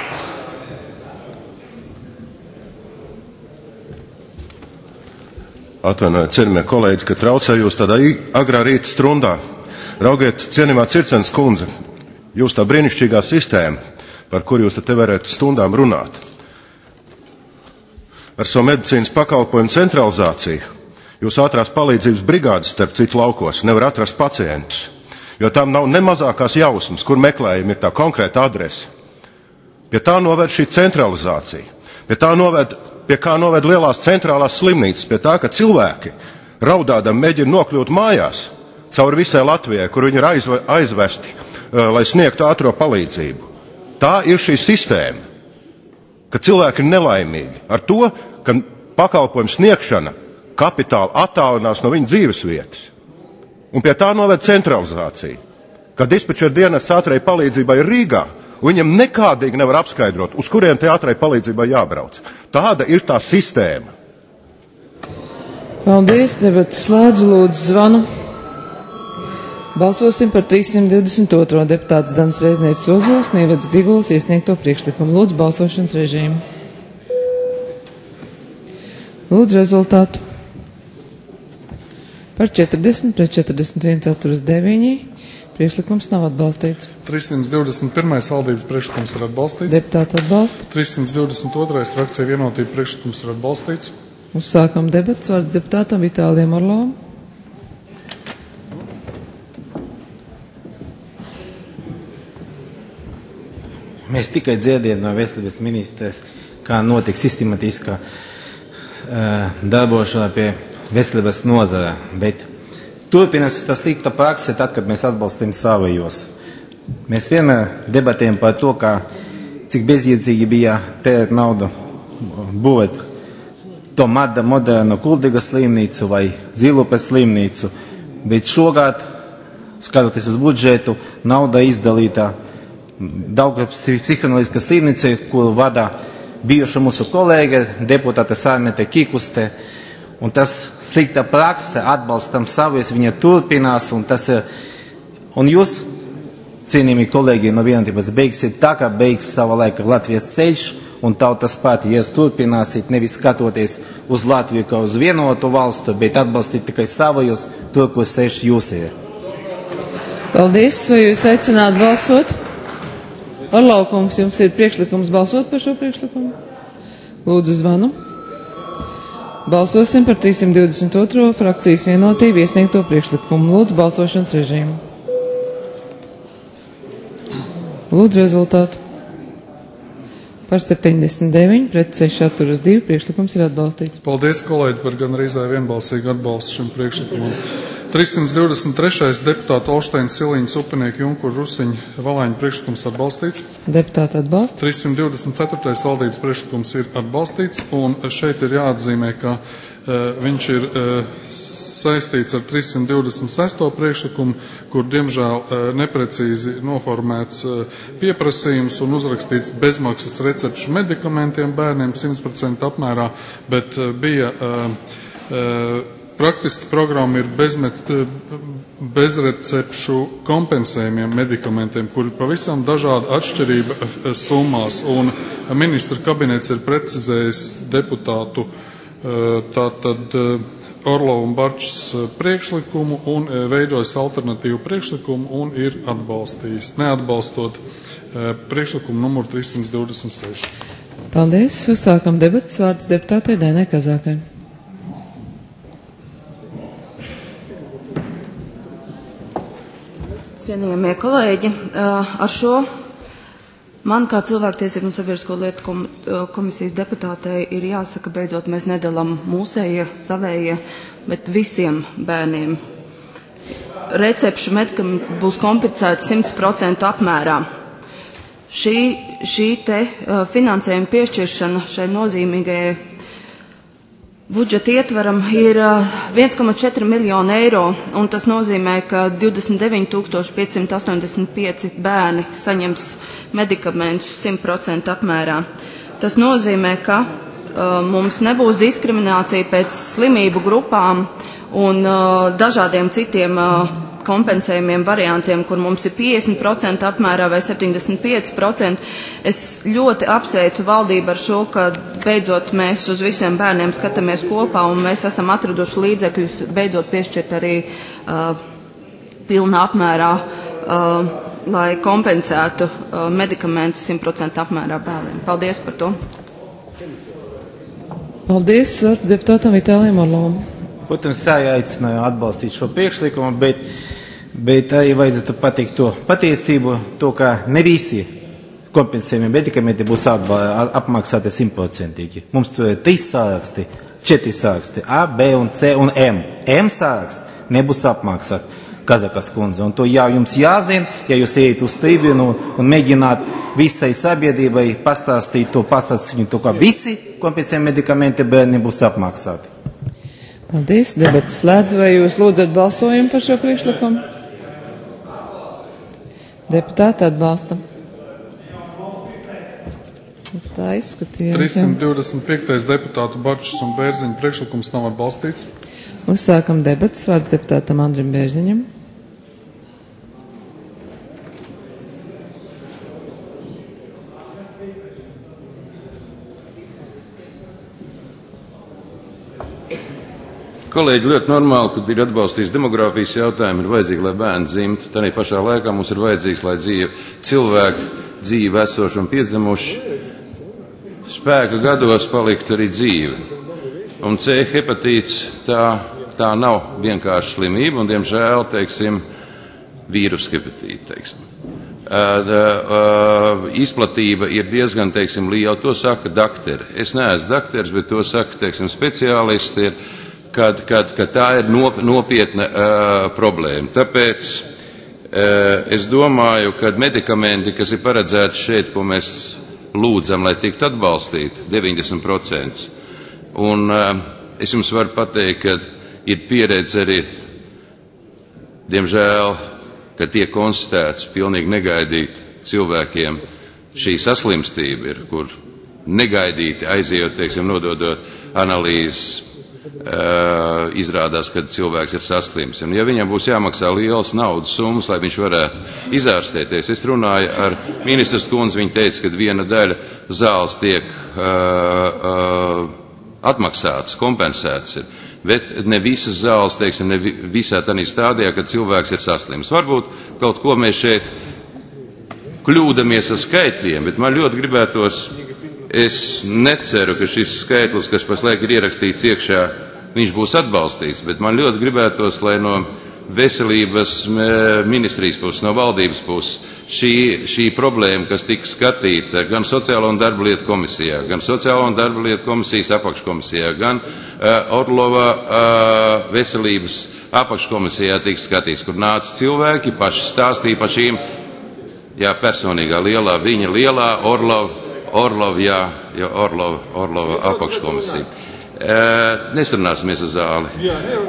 Atvainojiet, cienījamie kolēģi, ka traucēju jūs tādā agrā rīta stundā. Raugiet, cienījamā Circenes kundze, jūs tā brīnišķīgā sistēma, par kur jūs te varētu stundām runāt. Ar savu medicīnas pakalpojumu centralizāciju Jūs ātrās palīdzības brigādes, starp citu laukos, nevar atrast pacientus, jo tam nav ne mazākās jausmas, kur meklējumi ir tā konkrēta adrese. Pie tā noved šī centralizācija, pie tā noved, pie kā noved lielās centrālās slimnīcas, pie tā, ka cilvēki raudādam mēģina nokļūt mājās cauri visai Latvijai, kur viņi ir aizve, aizvesti, uh, lai sniegtu ātro palīdzību. Tā ir šī sistēma, ka cilvēki ir nelaimīgi ar to, ka pakalpojumu sniegšana kapitāli attālinās no viņa dzīves vietas. Un pie tā noved centralizācija, kad dispečera dienas ātrai palīdzībai ir Rīgā, un viņam nekādīgi nevar apskaidrot, uz kuriem te ātrai palīdzībai jābrauc. Tāda ir tā sistēma. Paldies, debatas slēdzu, lūdzu zvanu. Balsosim par trīssimt divdesmit otro deputāts Danas Reiznieces Ozols, Nievets Griguls iesniegto priekšlikumu. Lūdzu balsošanas režīmu. Lūdzu rezultātu. Par četrdesmit pret četrdesmit viens atturas deviņi. Priekšlikums nav atbalstīts. trīssimt divdesmit pirmais valdības priekšlikums ir atbalstīts. Deputāti atbalsta. trīssimt divdesmit otrais frakcija vienotība priekšlikums ir atbalstīts. Uzsākam debats. Vārds deputātam Vitālijam Orlovam. Mēs tikai dzirdējām no veselības ministres, kā notiek sistematiskā uh, darbošana pie veselības nozara, bet turpinās tā slikta prakse tad, kad mēs atbalstam savajos. Mēs vienmēr debatējam par to, kā, cik bezjēdzīgi bija tērēt naudu būvēt to modernu Kuldīgas slimnīcu vai Zilupes slimnīcu, bet šogad, skatoties uz budžetu, nauda izdalīta Daugavas psihoanalītiskā slimnīca, kuru vada bijuša mūsu kolēģe, deputāte Sarmete Kikuste, un tas slikta prakse atbalstam savus, viņa turpinās, un tas ir, un jūs, cienījami kolēģi no vienotības, beigsiet tā, kā beigs sava laika Latvijas ceļš, un tautas partijas turpināsiet nevis skatoties uz Latviju kā uz vienotu valstu, bet atbalstīt tikai savus, to, ko sēž jūs ir. Paldies, vai jūs aicināt balsot? Orlaukums, jums ir priekšlikums balsot par šo priekšlikumu? Lūdzu zvanu. Balsosim par trīssimt divdesmit otro frakcijas vienotību iesniegto priekšlikumu. Lūdzu balsošanas režīmu. Lūdzu rezultātu. Par septiņdesmit deviņi pret seši atturas divi priekšlikums ir atbalstīts. Paldies, kolēģi, par gandrīzai vienbalsīgu atbalstu šim priekšlikumam. trīssimt divdesmit trešais deputāta Olšteina Siliņas Upinieku Junkuru Rusiņu Valāņu priekšlikums atbalstīts. Deputāti atbalsta. trīssimt divdesmit ceturtais valdības priekšlikums ir atbalstīts, un šeit ir jāatzīmē, ka uh, viņš ir uh, saistīts ar trīssimt divdesmit sesto priekšlikumu, kur diemžēl uh, neprecīzi noformēts uh, pieprasījums un uzrakstīts bezmaksas recepšu medikamentiem bērniem simt procenti apmērā, bet uh, bija uh, uh, praktiski programma ir bezmet, bezrecepšu kompensējumiem medikamentiem, kuri pavisam dažāda atšķirība summās, un ministra kabinets ir precizējis deputātu tātad Orlova un Barčs priekšlikumu un veidojis alternatīvu priekšlikumu un ir atbalstījis, neatbalstot priekšlikumu numuru trīssimt divdesmit seši. Paldies, uzsākam debatas. Vārds deputātei Dainai Kazākai. Cienījamie kolēģi, ar šo man kā cilvēktiesību un sabiedrisko lietu komisijas deputātei ir jāsaka, beidzot mēs nedalām mūsējie, savējie, bet visiem bērniem. Recepšu medikamenti būs kompensēti simt procentu apmērā. Šī, šī te finansējuma piešķiršana šai nozīmīgajai budžeta ietvaram ir viens komats četri miljoni eiro, un tas nozīmē, ka divdesmit deviņi tūkstoši piecsimt astoņdesmit pieci bērni saņems medikamentus simt procentu apmērā. Tas nozīmē, ka uh, mums nebūs diskriminācija pēc slimību grupām un uh, dažādiem citiem uh, kompensējumiem variantiem, kur mums ir piecdesmit procenti apmērā vai septiņdesmit pieci procenti. Es ļoti apsveicu valdību ar šo, ka beidzot mēs uz visiem bērniem skatāmies kopā un mēs esam atraduši līdzekļus beidzot piešķirt arī uh, pilnā apmērā, uh, lai kompensētu uh, medikamentu simt procentu apmērā bērniem. Paldies par to. Paldies, vārds deputātam Vitālijam Orlovam. Protams, jāaicina atbalstīt šo priekšlikumu, bet, bet arī vajadzētu pateikt to patiesību, to, ka ne visi kompensējumi medikamenti būs apmaksāti simtprocentīgi. Mums tur ir trīs sāraksti, četri sāraksti, A, B un C un M. M sāraksts nebūs apmaksāt. Kazakas kundze, un to jā, jums jāzina, ja jūs ejat uz tribīnu un mēģināt visai sabiedrībai pastāstīt to pasāciņu, to, ka visi kompensējumi medikamenti bērni būs apmaksāti. Paldies, debatas slēdz, vai jūs lūdzat balsojumu par šo priekšlikumu? Deputāti atbalsta. Tā izskatījās. trīssimt divdesmit piektais deputātu Barčs un Bērziņa priekšlikums nav atbalstīts. Uzsākam debatas, vārds deputātam Andrim Bērziņam. Kolēģi, ļoti normāli, kad ir atbalstījis demogrāfijas jautājumu, ir vajadzīgi, lai bērni dzimtu. Tādā pašā laikā mums ir vajadzīgs, lai dzīve, cilvēki dzīve esoši un piedzimuši spēka gados paliktu arī dzīve. Un C hepatīts tā, tā nav vienkārši slimība, un, diemžēl, teiksim, vīrus hepatīta, teiksim. Uh, uh, izplatība ir diezgan, teiksim, liela. To saka dakteri. Es neesmu dakteris, bet to saka, teiksim, speciālisti, ir, kad, kad, kad tā ir nop, nopietna uh, problēma. Tāpēc uh, es domāju, ka medikamenti, kas ir paredzēti šeit, ko mēs lūdzam, lai tiktu atbalstīti, deviņdesmit procenti. Un uh, es jums varu pateikt, ka ir pieredze arī, diemžēl, ka tiek konstatēts pilnīgi negaidīti cilvēkiem šī saslimstība ir, kur negaidīti aizejot, teiksim, nododot analīzes, uh, izrādās, ka cilvēks ir saslims. Un ja viņam būs jāmaksā lielas naudas summas, lai viņš varētu izārstēties, es runāju ar ministras kundzi, viņa teica, ka viena daļa zāles tiek uh, uh, atmaksāts, kompensēts ir. Bet ne visas zāles, teiksim, ne visā tādā stādijā, kad cilvēks ir saslims. Varbūt kaut ko mēs šeit kļūdamies ar skaitļiem, bet man ļoti gribētos, es neceru, ka šis skaitlis, kas pašlaik ir ierakstīts iekšā, viņš būs atbalstīts, bet man ļoti gribētos, lai no veselības ministrijas puses, no valdības puses, šī, šī problēma, kas tika skatīta gan Sociālo un darba lietu komisijā, gan Sociālo un darba lietu komisijas apakškomisijā, gan uh, Orlova uh, veselības apakškomisijā tika skatīts, kur nāca cilvēki, paši stāstīja par šīm, jā, personīgā lielā, viņa lielā Orlova, Orlova, jā, jā, Orlova, Orlova apakškomisija. Uh, nesarunāsimies uz zāli.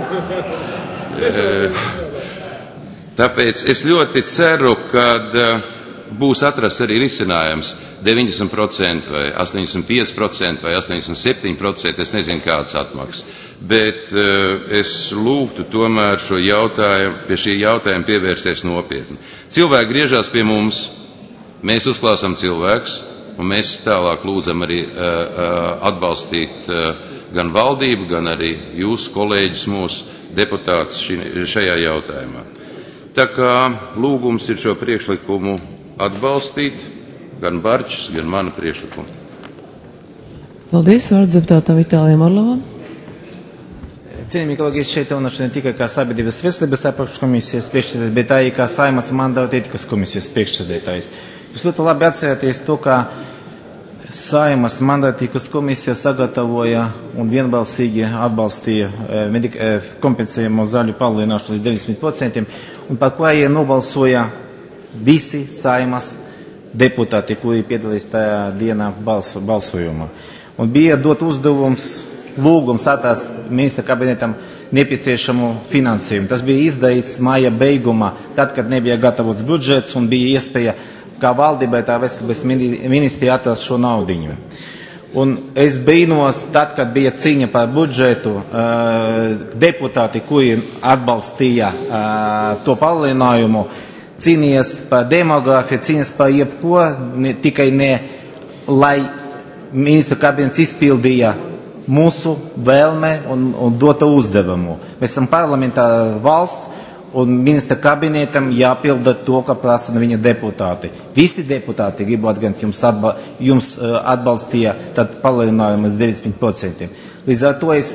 Tāpēc es ļoti ceru, ka būs atrasts arī risinājums deviņdesmit procenti vai astoņdesmit pieci procenti vai astoņdesmit septiņi procenti, es nezinu kāds atmaksas. Bet es lūgtu tomēr šo jautājumu, pie šī jautājuma pievērsties nopietni. Cilvēki griežās pie mums, mēs uzklāsam cilvēkus, un mēs tālāk lūdzam arī atbalstīt gan valdību, gan arī jūsu kolēģis mūsu deputāts šajā jautājumā. Tā kā lūgums ir šo priekšlikumu atbalstīt, gan Barčs, gan mana priekšlikumu. Paldies, vārds deputātam Vitālijam Orlovam. Cienījamie kolēģi, es šeit runāšu ne tikai kā sabiedrības veselības apakškomisijas priekšsēdētājs, bet arī kā Saeimas mandāta ētikas komisijas priekšsēdētājs. Jūs ļoti labi atcerieties to, ka Saeimas mandātīkas komisija sagatavoja un vienbalsīgi atbalstīja eh, kompensējumu zaļu palielināšanu līdz deviņdesmit procentiem, un par ko arī nobalsoja visi Saeimas deputāti, kuri piedalīs tajā dienā balso, balsojumā. Un bija dot uzdevums, lūgums atrast ministra kabinetam nepieciešamu finansējumu. Tas bija izdarīts māja beigumā, tad, kad nebija gatavots budžets un bija iespēja kā valdībai, tā veselības ministrija atrast šo naudiņu. Un es brīnos, tad, kad bija cīņa par budžetu, deputāti, kuri atbalstīja to palielinājumu, cīnījās par demogrāfiju, cīnījās par jebko, ne, tikai ne, lai ministra kabinets izpildīja mūsu vēlme un, un dota uzdevumu. Mēs esam parlamentā valsts, un ministra kabinetam jāpilda to, ka prasa viņa deputāti. Visi deputāti, gribu atgādināt, jums, atba, jums uh, atbalstīja tad palielinājumu līdz deviņdesmit procentiem. Līdz ar to es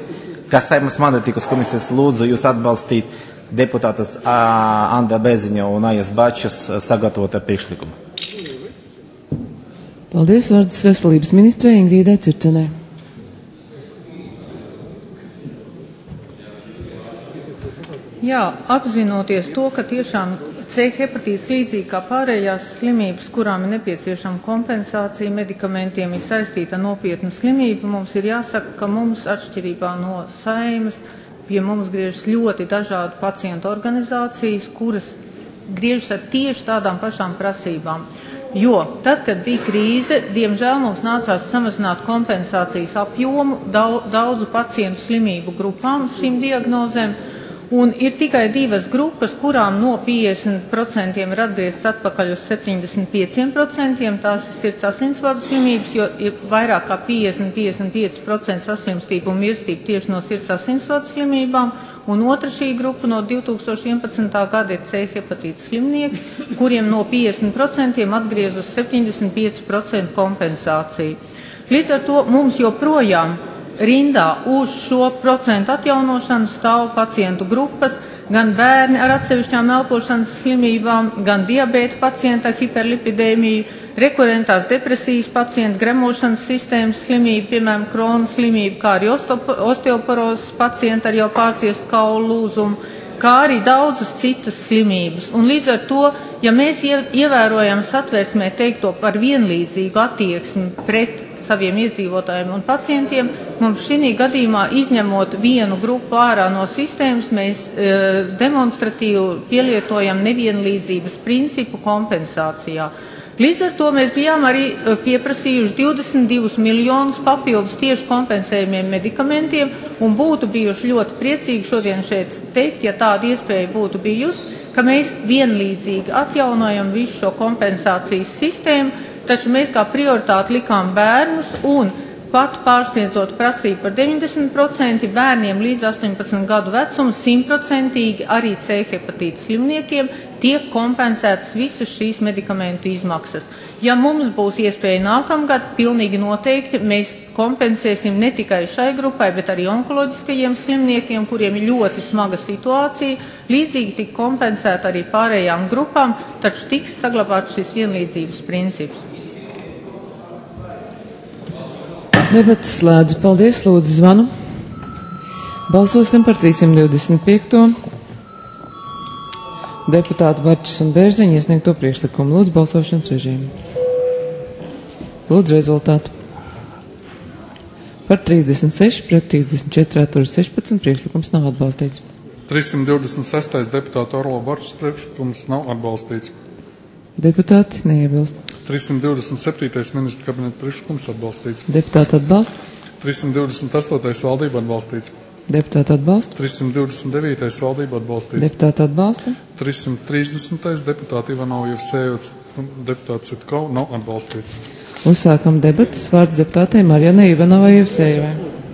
kā Saeimas mandātīgas komisijas lūdzu jūs atbalstīt deputātas Anda Beziņa un Aijas Bačas sagatavotā priekšlikumu. Paldies, vārds veselības ministrei Ingrīdai Circenei. Jā, apzinoties to, ka tiešām C hepatīts līdzīgi kā pārējās slimības, kurām ir nepieciešama kompensācija medikamentiem, ir saistīta nopietna slimība, mums ir jāsaka, ka mums atšķirībā no Saeimas pie mums griežas ļoti dažādu pacientu organizācijas, kuras griežas ar tieši tādām pašām prasībām. Jo tad, kad bija krīze, diemžēl mums nācās samazināt kompensācijas apjomu daudzu pacientu slimību grupām šīm diagnozēm, un ir tikai divas grupas, kurām no piecdesmit procentiem ir atgriezts atpakaļ uz septiņdesmit pieciem procentiem, tās ir sirds asinsvadu slimības, jo ir vairāk kā piecdesmit līdz piecdesmit pieci procenti saslimstību un mirstību tieši no sirds asinsvadu slimībām, un otra šī grupa no divi tūkstoši vienpadsmitā gada ir C hepatīta slimnieki, kuriem no piecdesmit procentiem atgriez uz septiņdesmit pieci procenti kompensāciju. Līdz ar to mums joprojām rindā uz šo procentu atjaunošanu stāv pacientu grupas, gan bērni ar atsevišķām elpošanas slimībām, gan diabēta pacienti ar hiperlipidēmiju, rekurentās depresijas pacienti, gremošanas sistēmas slimība, piemēram, Krona slimība, kā arī osteoporozes pacienti ar jau pārciestu kaulu lūzumu, kā arī daudzas citas slimības. Un līdz ar to, ja mēs ievērojam satversmē teikto par vienlīdzīgu attieksmi pret saviem iedzīvotājiem un pacientiem, mums šī gadījumā izņemot vienu grupu ārā no sistēmas, mēs e, demonstratīvi pielietojam nevienlīdzības principu kompensācijā. Līdz ar to mēs bijām arī pieprasījuši divdesmit divus miljonus papildus tieši kompensējumiem medikamentiem un būtu bijuši ļoti priecīgi šodien šeit teikt, ja tāda iespēja būtu bijusi, ka mēs vienlīdzīgi atjaunojam visu šo kompensācijas sistēmu, taču mēs kā prioritāti likām bērnus un pat pārsniedzot prasību par deviņdesmit procentiem bērniem līdz astoņpadsmit gadu vecumu simtprocentīgi arī C hepatīta slimniekiem tiek kompensētas visas šīs medikamentu izmaksas. Ja mums būs iespēja nākamgad, pilnīgi noteikti mēs kompensēsim ne tikai šai grupai, bet arī onkoloģiskajiem slimniekiem, kuriem ir ļoti smaga situācija, līdzīgi tik kompensēta arī pārējām grupām, taču tiks saglabāts šis vienlīdzības princips. Debates slēdzu. Paldies, lūdzu zvanu. Balsosim par trīssimt divdesmit piekto deputātu Bačas un Bērziņa iesniegto priekšlikumu. Lūdzu balsošanas režīmu. Lūdzu rezultātu. Par trīsdesmit seši pret trīsdesmit četri atturas sešpadsmit priekšlikums nav atbalstīts. trīssimt divdesmit sestais deputāta Orlo Bačas priekšlikums nav atbalstīts. Deputāti neiebilst. trīssimt divdesmit septītais ministra kabineta priekšlikums atbalstīts. Deputāti atbalsta. trīssimt divdesmit astotais valdība atbalstīts. Deputāti atbalsta. trīssimt divdesmit devītais valdība atbalstīts. Deputāti atbalsta. trīssimt trīsdesmitais deputāti Ivanov Jevsejevs un deputāts Citkov nav atbalstīts. Uzsākam debatas. Vārds deputātei Marijanai Ivanovai Jevsejevai.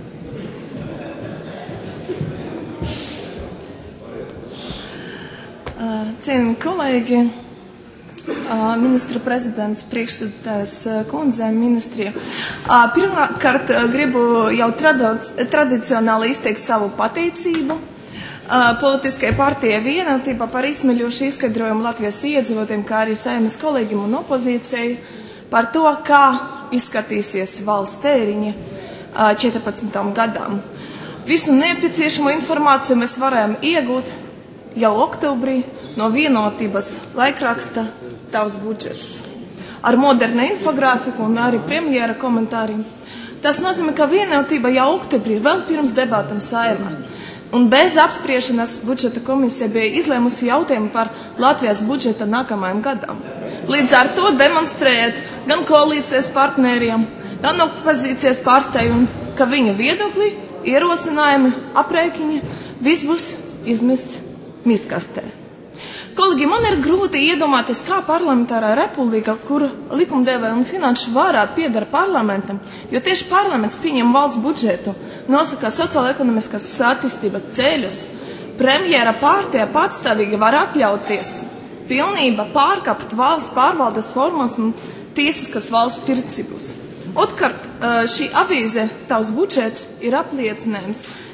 Cienījami kolēģi, ministru prezidents, priekšsēdētājs kundze, ministrie. Pirmkārt, gribu jau tradicionāli izteikt savu pateicību politiskai partijai Vienotība par izsmeļošu izskaidrojumu Latvijas iedzīvotājiem, kā arī Saeimas kolēģiem un opozīcijai par to, kā izskatīsies valsts tēriņi četrpadsmitajam gadam. Visu nepieciešamo informāciju mēs varējām iegūt jau oktobrī no Vienotības laikraksta Tavs budžets ar modernu infogrāfiku un arī premjera komentāriem. Tas nozīmē, ka Vienotība jau oktobrī, vēl pirms debatām Saeimā un bez apspriešanas budžeta komisija bija izlēmusi jautājumu par Latvijas budžeta nākamajam gadam. Līdz ar to demonstrējot gan koalīcijas partneriem, gan opozīcijas pārstāvjiem, ka viņu viedokļi, ierosinājumi, aprēķini, viss būs izmests mistkastē. Kolēģi, man ir grūti iedomāties, kā parlamentārā republika, kur likumdevēja un finanšu vārā piedara parlamentam, jo tieši parlaments pieņem valsts budžetu, nosaka sociālo-ekonomiskās attīstības ceļus, premjera partija patstāvīgi var atļauties pilnībā pārkapt valsts pārvaldes formas un tiesiskas valsts principus. Otkārt, šī avīze Tavs budžets ir apliecinājums,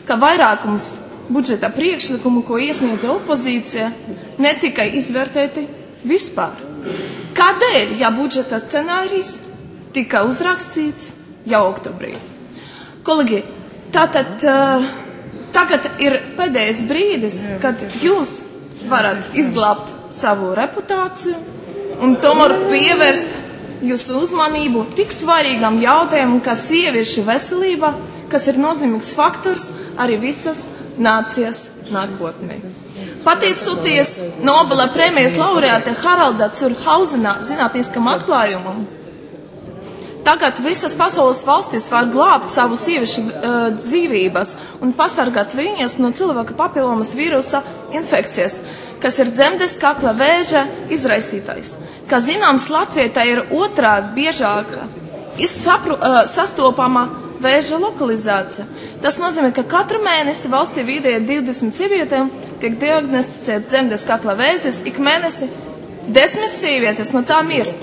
ka vairākums budžeta priekšlikumu, ko iesniedza opozīcija, netika izvērtēti vispār. Kādēļ, ja budžeta scenārijs tika uzrakstīts jau oktobrī? Kolēģi, tātad uh, tagad ir pēdējais brīdis, kad jūs varat izglābt savu reputāciju un tomēr pievērst jūsu uzmanību tik svarīgam jautājumam, kā sieviešu veselība, kas ir nozīmīgs faktors arī visas nācijas nākotnē. Pateicoties Nobela prēmijas laureāta Haralda Curhauzena zinātniskam atklājumam, tagad visas pasaules valstis var glābt savu sieviešu uh, dzīvības un pasargāt viņas no cilvēka papilomas vīrusa infekcijas, kas ir dzemdes kakla vēža izraisītājs. Kā zināms, Latvijā tā ir otrā biežāk sapru, uh, sastopama vēža lokalizācija. Tas nozīmē, ka katru mēnesi valstī vidēji divdesmit sievietēm tiek diagnosticēts dzemdes kakla vēzis, ik mēnesi desmit sievietes no tā mirst.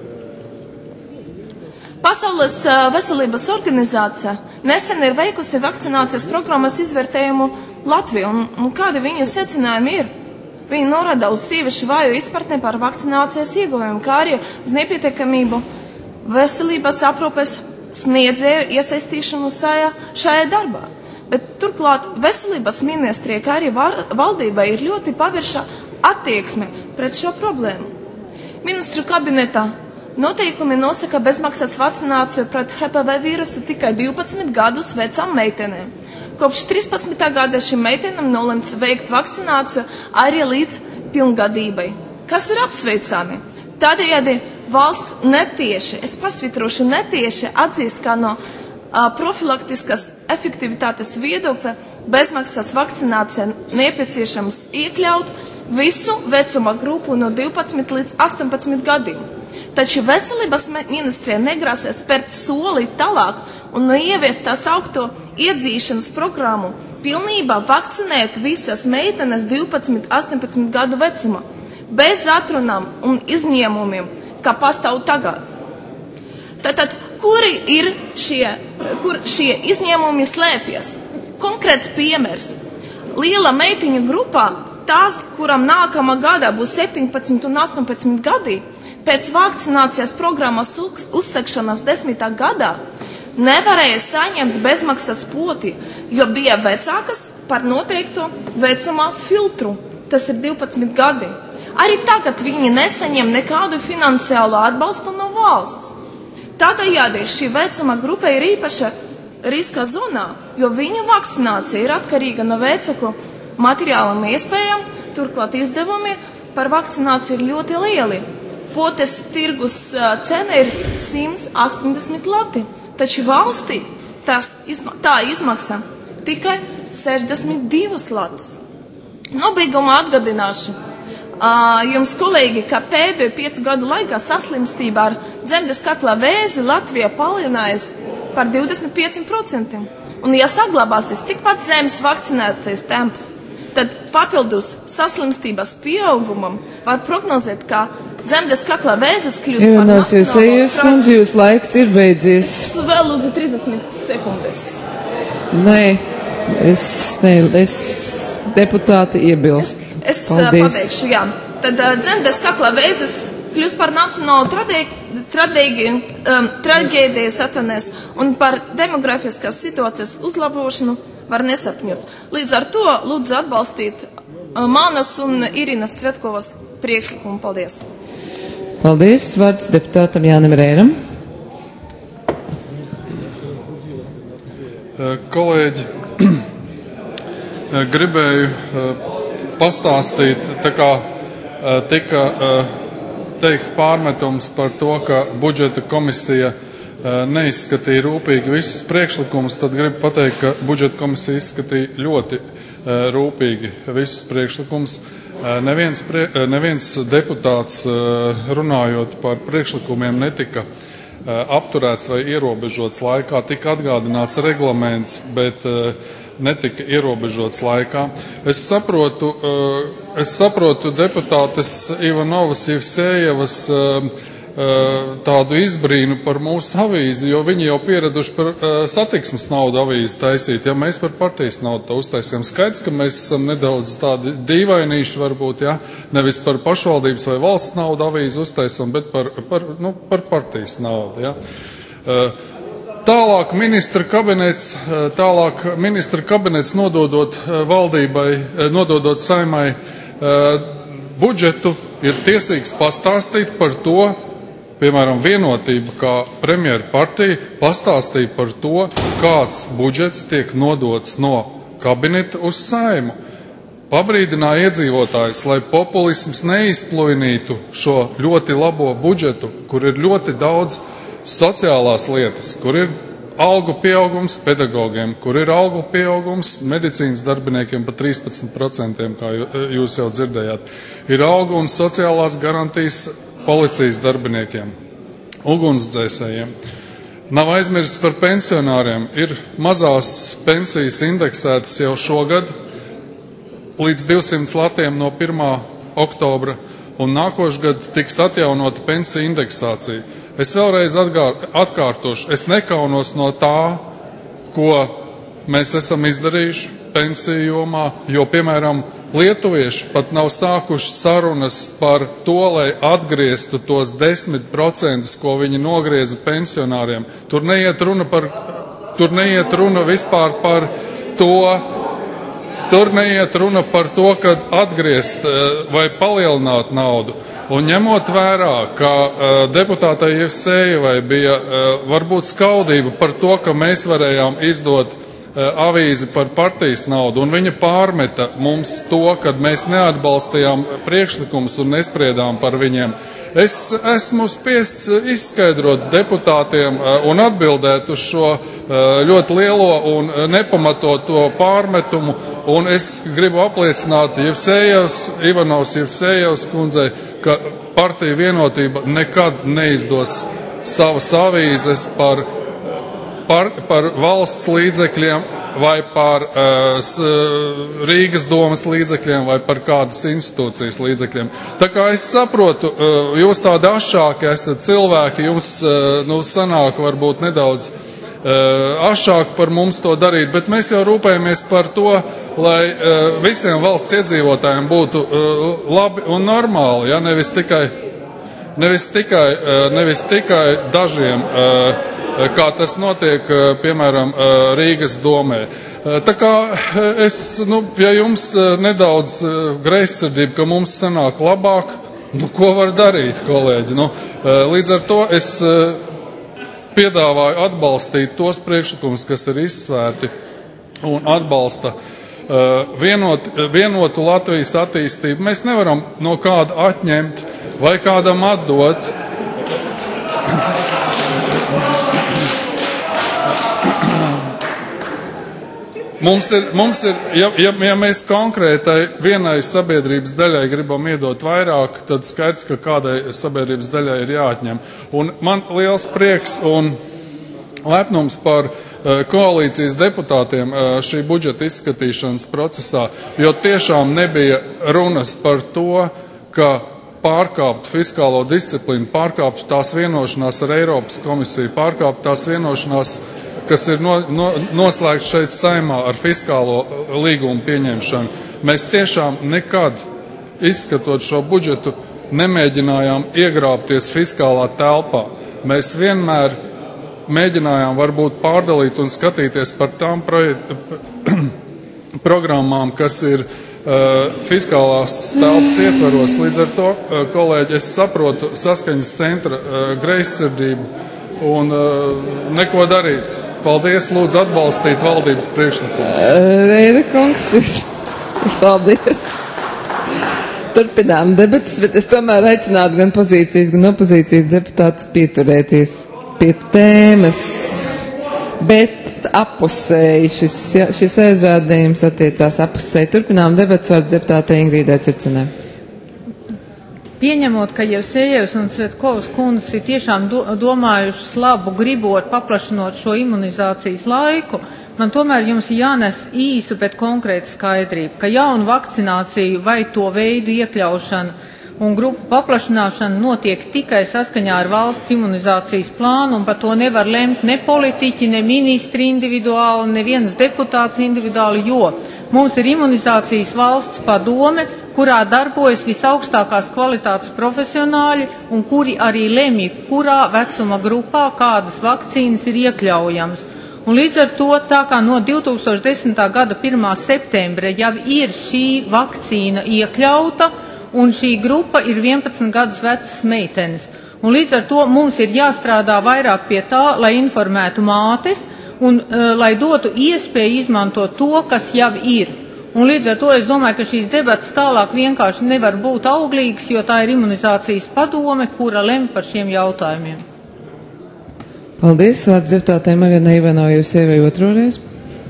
Pasaules veselības organizācija nesen ir veikusi vakcinācijas programmas izvērtējumu Latviju, un, un kādi viņas secinājumi ir? Viņi norāda uz sieviešu vāju izpratni par vakcinācijas ieguvumu, kā arī uz nepietiekamību veselības aprūpes sniedzēju iesaistīšanu šajā, šajā darbā. Bet turklāt veselības ministrija, kā arī valdībai ir ļoti pavirša attieksme pret šo problēmu. Ministru kabinetā noteikumi nosaka bezmaksas vakcināciju pret H P V vīrusu tikai divpadsmit gadus vecām meitenēm. Kopš trīspadsmitā gada šim meitenam nolemts veikt vakcināciju arī līdz pilngadībai, kas ir apsveicami. Tādējādi valsts netieši, es pasvitrošu netieši atzīst, kā no a, profilaktiskas efektivitātes viedokļa bezmaksas vakcinācija nepieciešams iekļaut visu vecuma grupu no divpadsmit līdz astoņpadsmit gadiem. Taču veselības ministrija negrasās spērt soli tālāk un ieviest tā saukto iedzīšanas programmu, pilnībā vakcinēt visas meitenes divpadsmit, astoņpadsmit gadu vecumā, bez atrunām un izņēmumiem, kā pastāv tagad. Tātad, kuri ir šie, kur šie izņēmumi slēpjas? Konkrēts piemērs. Liela meitiņu grupā, tās, kuram nākamā gadā būs septiņpadsmit un astoņpadsmit gadi, pēc vakcinācijas programmas uzsākšanas desmitā gadā nevarēja saņemt bezmaksas poti, jo bija vecākas par noteikto vecumā filtru. Tas ir divpadsmit gadi. Arī tagad viņi nesaņem nekādu finansiālo atbalstu no valsts. Tādējādi šī vecuma grupa ir īpaša riska zonā, jo viņu vakcinācija ir atkarīga no vecāku materiālām iespējām, turklāt izdevumi par vakcināciju ir ļoti lieli. Potes tirgus cena ir simt astoņdesmit lati, taču valstī tas, tā izmaksa tikai sešdesmit divus latus. Nobeigumā atgādināšu jums, kolēģi, ka pēdējo piecu gadu laikā saslimstība ar dzemdes kakla vēzi Latvijā palielinājās par divdesmit pieciem procentiem. Un, ja saglabāsies tikpat zemes vakcinācijas temps, tad papildus saslimstības pieaugumam var prognozēt, ka dzemdes kakla vēzis kļūst par nacionālo traumu. Jūs laiks ir beidzies. Vēl lūdzu trīsdesmit sekundes. Nē, es, ne, es deputāti iebilst. Es Paldies. pabeigšu, jā. Tad uh, dzemdes kakla vēzis kļūst par nacionālo traģēdiju, um, traģēdijas atvainojas, un par demografiskās situācijas uzlabošanu var nesapņot. Līdz ar to lūdzu atbalstīt uh, manas un Irinas Cvetkovas priekšlikumu. Paldies! Paldies! Vārds deputātam Jānim Rēnam. Kolēģi, gribēju pastāstīt, tā kā tika teikts pārmetums par to, ka budžeta komisija neizskatīja rūpīgi visus priekšlikumus, tad gribu pateikt, ka budžeta komisija izskatīja ļoti rūpīgi visus priekšlikumus. Neviens, prie, neviens deputāts runājot par priekšlikumiem netika apturēts vai ierobežots laikā, tika atgādināts reglaments, bet netika ierobežots laikā. Es saprotu, es saprotu deputātes Ivanovas Jevsejevas tādu izbrīnu par mūsu avīzi, jo viņi jau pieraduši par satiksmes naudu avīzi taisīt, ja mēs par partijas naudu to uztaisījām. Skaidrs, ka mēs esam nedaudz tādi dīvainīši varbūt, ja, nevis par pašvaldības vai valsts naudu avīzi uztaisām, bet par, par, nu, par partijas naudu, ja. Tālāk ministra kabinets, tālāk ministra kabinets nododot valdībai, nododot saimai budžetu, ir tiesīgs pastāstīt par to, piemēram, Vienotība, kā premjera partija, pastāstīja par to, kāds budžets tiek nodots no kabineta uz saimu. Pabrīdināja iedzīvotājus, lai populisms neizplujinītu šo ļoti labo budžetu, kur ir ļoti daudz sociālās lietas, kur ir algu pieaugums pedagogiem, kur ir algu pieaugums medicīnas darbiniekiem pa trīspadsmit procentiem, kā jūs jau dzirdējāt. Ir algu un sociālās garantijas policijas darbiniekiem, ugunsdzēsējiem. Nav aizmirsts par pensionāriem. Ir mazās pensijas indeksētas jau šogad līdz divsimt latiem no pirmā oktobra, un nākošgad tiks atjaunota pensija indeksācija. Es vēlreiz atgār, atkārtošu, es nekaunos no tā, ko mēs esam izdarījuši pensiju jomā, jo, piemēram, lietuvieši pat nav sākuši sarunas par to, lai atgrieztu tos desmit procentus, ko viņi nogrieza pensionāriem. Tur neiet runa par, tur neiet runa vispār par to, tur neiet runa par to, kad atgriezt vai palielināt naudu. Un ņemot vērā, ka uh, deputātai Jevsejevai bija uh, varbūt skaudība par to, ka mēs varējām izdot uh, avīzi par partijas naudu, un viņa pārmeta mums to, kad mēs neatbalstījām priekšlikumus un nespriedām par viņiem. Es esmu spiests izskaidrot deputātiem uh, un atbildēt uz šo uh, ļoti lielo un nepamatoto pārmetumu, un es gribu apliecināt Jevsejevs, Ivanovs Jevsejevs kundzei, ka partija Vienotība nekad neizdos savas avīzes par, par, par valsts līdzekļiem vai par uh, Rīgas domas līdzekļiem vai par kādas institūcijas līdzekļiem. Tā kā es saprotu, uh, jūs tādi ašāki esat cilvēki, jums uh, nu, sanāk varbūt nedaudz uh, ašāk par mums to darīt, bet mēs jau rūpējamies par to, lai uh, visiem valsts iedzīvotājiem būtu uh, labi un normāli, ja, nevis tikai, nevis tikai, uh, nevis tikai dažiem, uh, kā tas notiek, uh, piemēram, uh, Rīgas domē. Uh, tā kā es, nu, ja jums uh, nedaudz uh, greizsirdība, ka mums sanāk labāk, nu, ko var darīt, kolēģi? Nu, uh, līdz ar to es uh, piedāvāju atbalstīt tos priekšlikumus, kas ir izsvērti un atbalsta Vienot, vienotu Latvijas attīstību. Mēs nevaram no kāda atņemt vai kādam atdot. Mums ir, mums ir ja, ja, ja mēs konkrētai vienai sabiedrības daļai gribam iedot vairāk, tad skaidrs, ka kādai sabiedrības daļai ir jāatņem. Un man liels prieks un lepnums par koalīcijas deputātiem šī budžeta izskatīšanas procesā, jo tiešām nebija runas par to, ka pārkāpt fiskālo disciplīnu, pārkāpt tās vienošanās ar Eiropas komisiju, pārkāpt tās vienošanās, kas ir no, no, noslēgts šeit saimā ar fiskālo līgumu pieņemšanu. Mēs tiešām nekad, izskatot šo budžetu, nemēģinājām iegrābties fiskālā telpā. Mēs vienmēr mēģinājām varbūt pārdalīt un skatīties par tām programmām, kas ir uh, fiskālās telpas ietvaros. Līdz ar to, uh, kolēģi, es saprotu saskaņas centra uh, greizsirdību un uh, neko darīt. Paldies, lūdzu atbalstīt valdības priekšlikumus. Reida kungs, paldies. Turpinām debatas, bet es tomēr aicinātu gan pozīcijas, gan opozīcijas deputātus pieturēties pie tēmas, bet apusēji šis, šis aizrādījums attiecās apusēji. Turpinām debats vārds deputātei Ingrīdai Circenē. Pieņemot, ka jau Sējevs un Svetkovas kundas ir tiešām do, domājušas labu, gribot paplašinot šo imunizācijas laiku, man tomēr jums ir jānes īsu, bet konkrēta skaidrība, ka jaunu vakcināciju vai to veidu iekļaušanu un grupu paplašināšana notiek tikai saskaņā ar valsts imunizācijas plānu, un par to nevar lemt ne politiķi, ne ministri individuāli, ne viens deputāts individuāli, jo mums ir imunizācijas valsts padome, kurā darbojas visaugstākās kvalitātes profesionāļi un kuri arī lemj, kurā vecuma grupā kādas vakcīnas ir iekļaujamas. Un līdz ar to, tā kā no divi tūkstoši desmitā gada pirmā septembra jau ir šī vakcīna iekļauta, un šī grupa ir vienpadsmit gadus vecas meitenes. Un līdz ar to mums ir jāstrādā vairāk pie tā, lai informētu mātes un uh, lai dotu iespēju izmantot to, kas jau ir. Un līdz ar to es domāju, ka šīs debatas tālāk vienkārši nevar būt auglīgas, jo tā ir imunizācijas padome, kura lem par šiem jautājumiem. Paldies, vārds deputātei Marianai Ivanovai, jūs sievai otro reizi.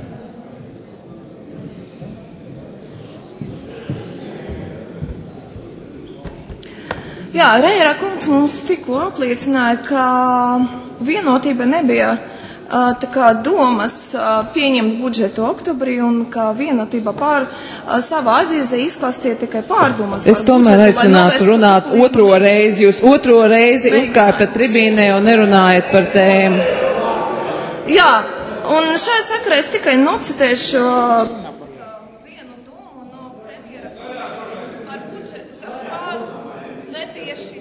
Jā, Reira kungs mums tikko apliecināja, ka vienotība nebija tā kā domas pieņemt budžetu oktobrī un ka vienotība pār savā avīzē izklāstīja tikai pārdomas. Es tomēr aicinātu runāt otro reizi. Jūs otro reizi uzkāpjat tribīnē un nerunājat par tēmu. Jā, un šajā sakarā es tikai nocitēšu vienu domu no premjera par budžetu, kas pār netieši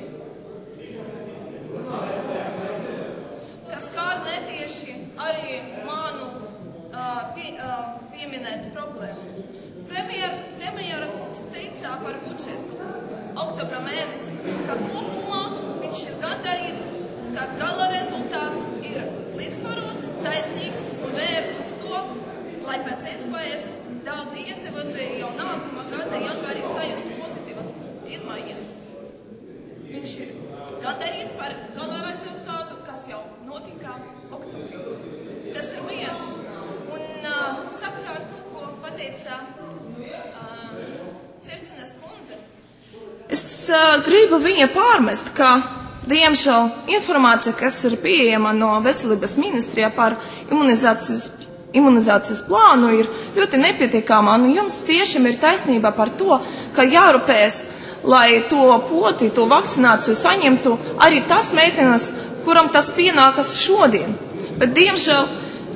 kas kār netieši arī manu uh, pie, uh, pieminētu problēmu. Premjera, premjera kungs teicā par budžetu oktobra mēnesi, ka kopumā viņš ir gandarīts, ka gala rezultāts ir līdzsvarots, taisnīgs un vērts uz to, lai pēc iespējas daudzi iedzīvotāji jau nākamā gada janvārī sajustu pozitīvas izmaiņas. Viņš ir gandarīts par gala rezultātu, kas jau notika oktobrī. Tas ir viens. Un uh, sakarā ar to, ko pateica uh, Circenes kundze, es uh, gribu viņa pārmest, ka diemžēl informācija, kas ir pieejama no veselības ministrijā par imunizācijas, imunizācijas plānu, ir ļoti nepietiekama. Un jums tiešām ir taisnība par to, ka jārūpējas, lai to poti, to vakcināciju saņemtu arī tas meitenes, kuram tas pienākas šodien. Bet, diemžēl,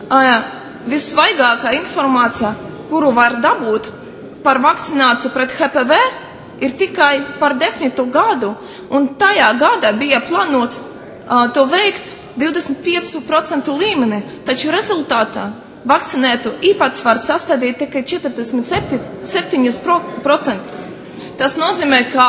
vissvaigākā informācija, kuru var dabūt par vakcināciju pret H P V, ir tikai par desmitu gadu, un tajā gadā bija plānots to veikt divdesmit pieci procenti līmenī, taču rezultātā vakcinētu īpatsvars sastādīja tikai četrdesmit septiņi procenti. Tas nozīmē, ka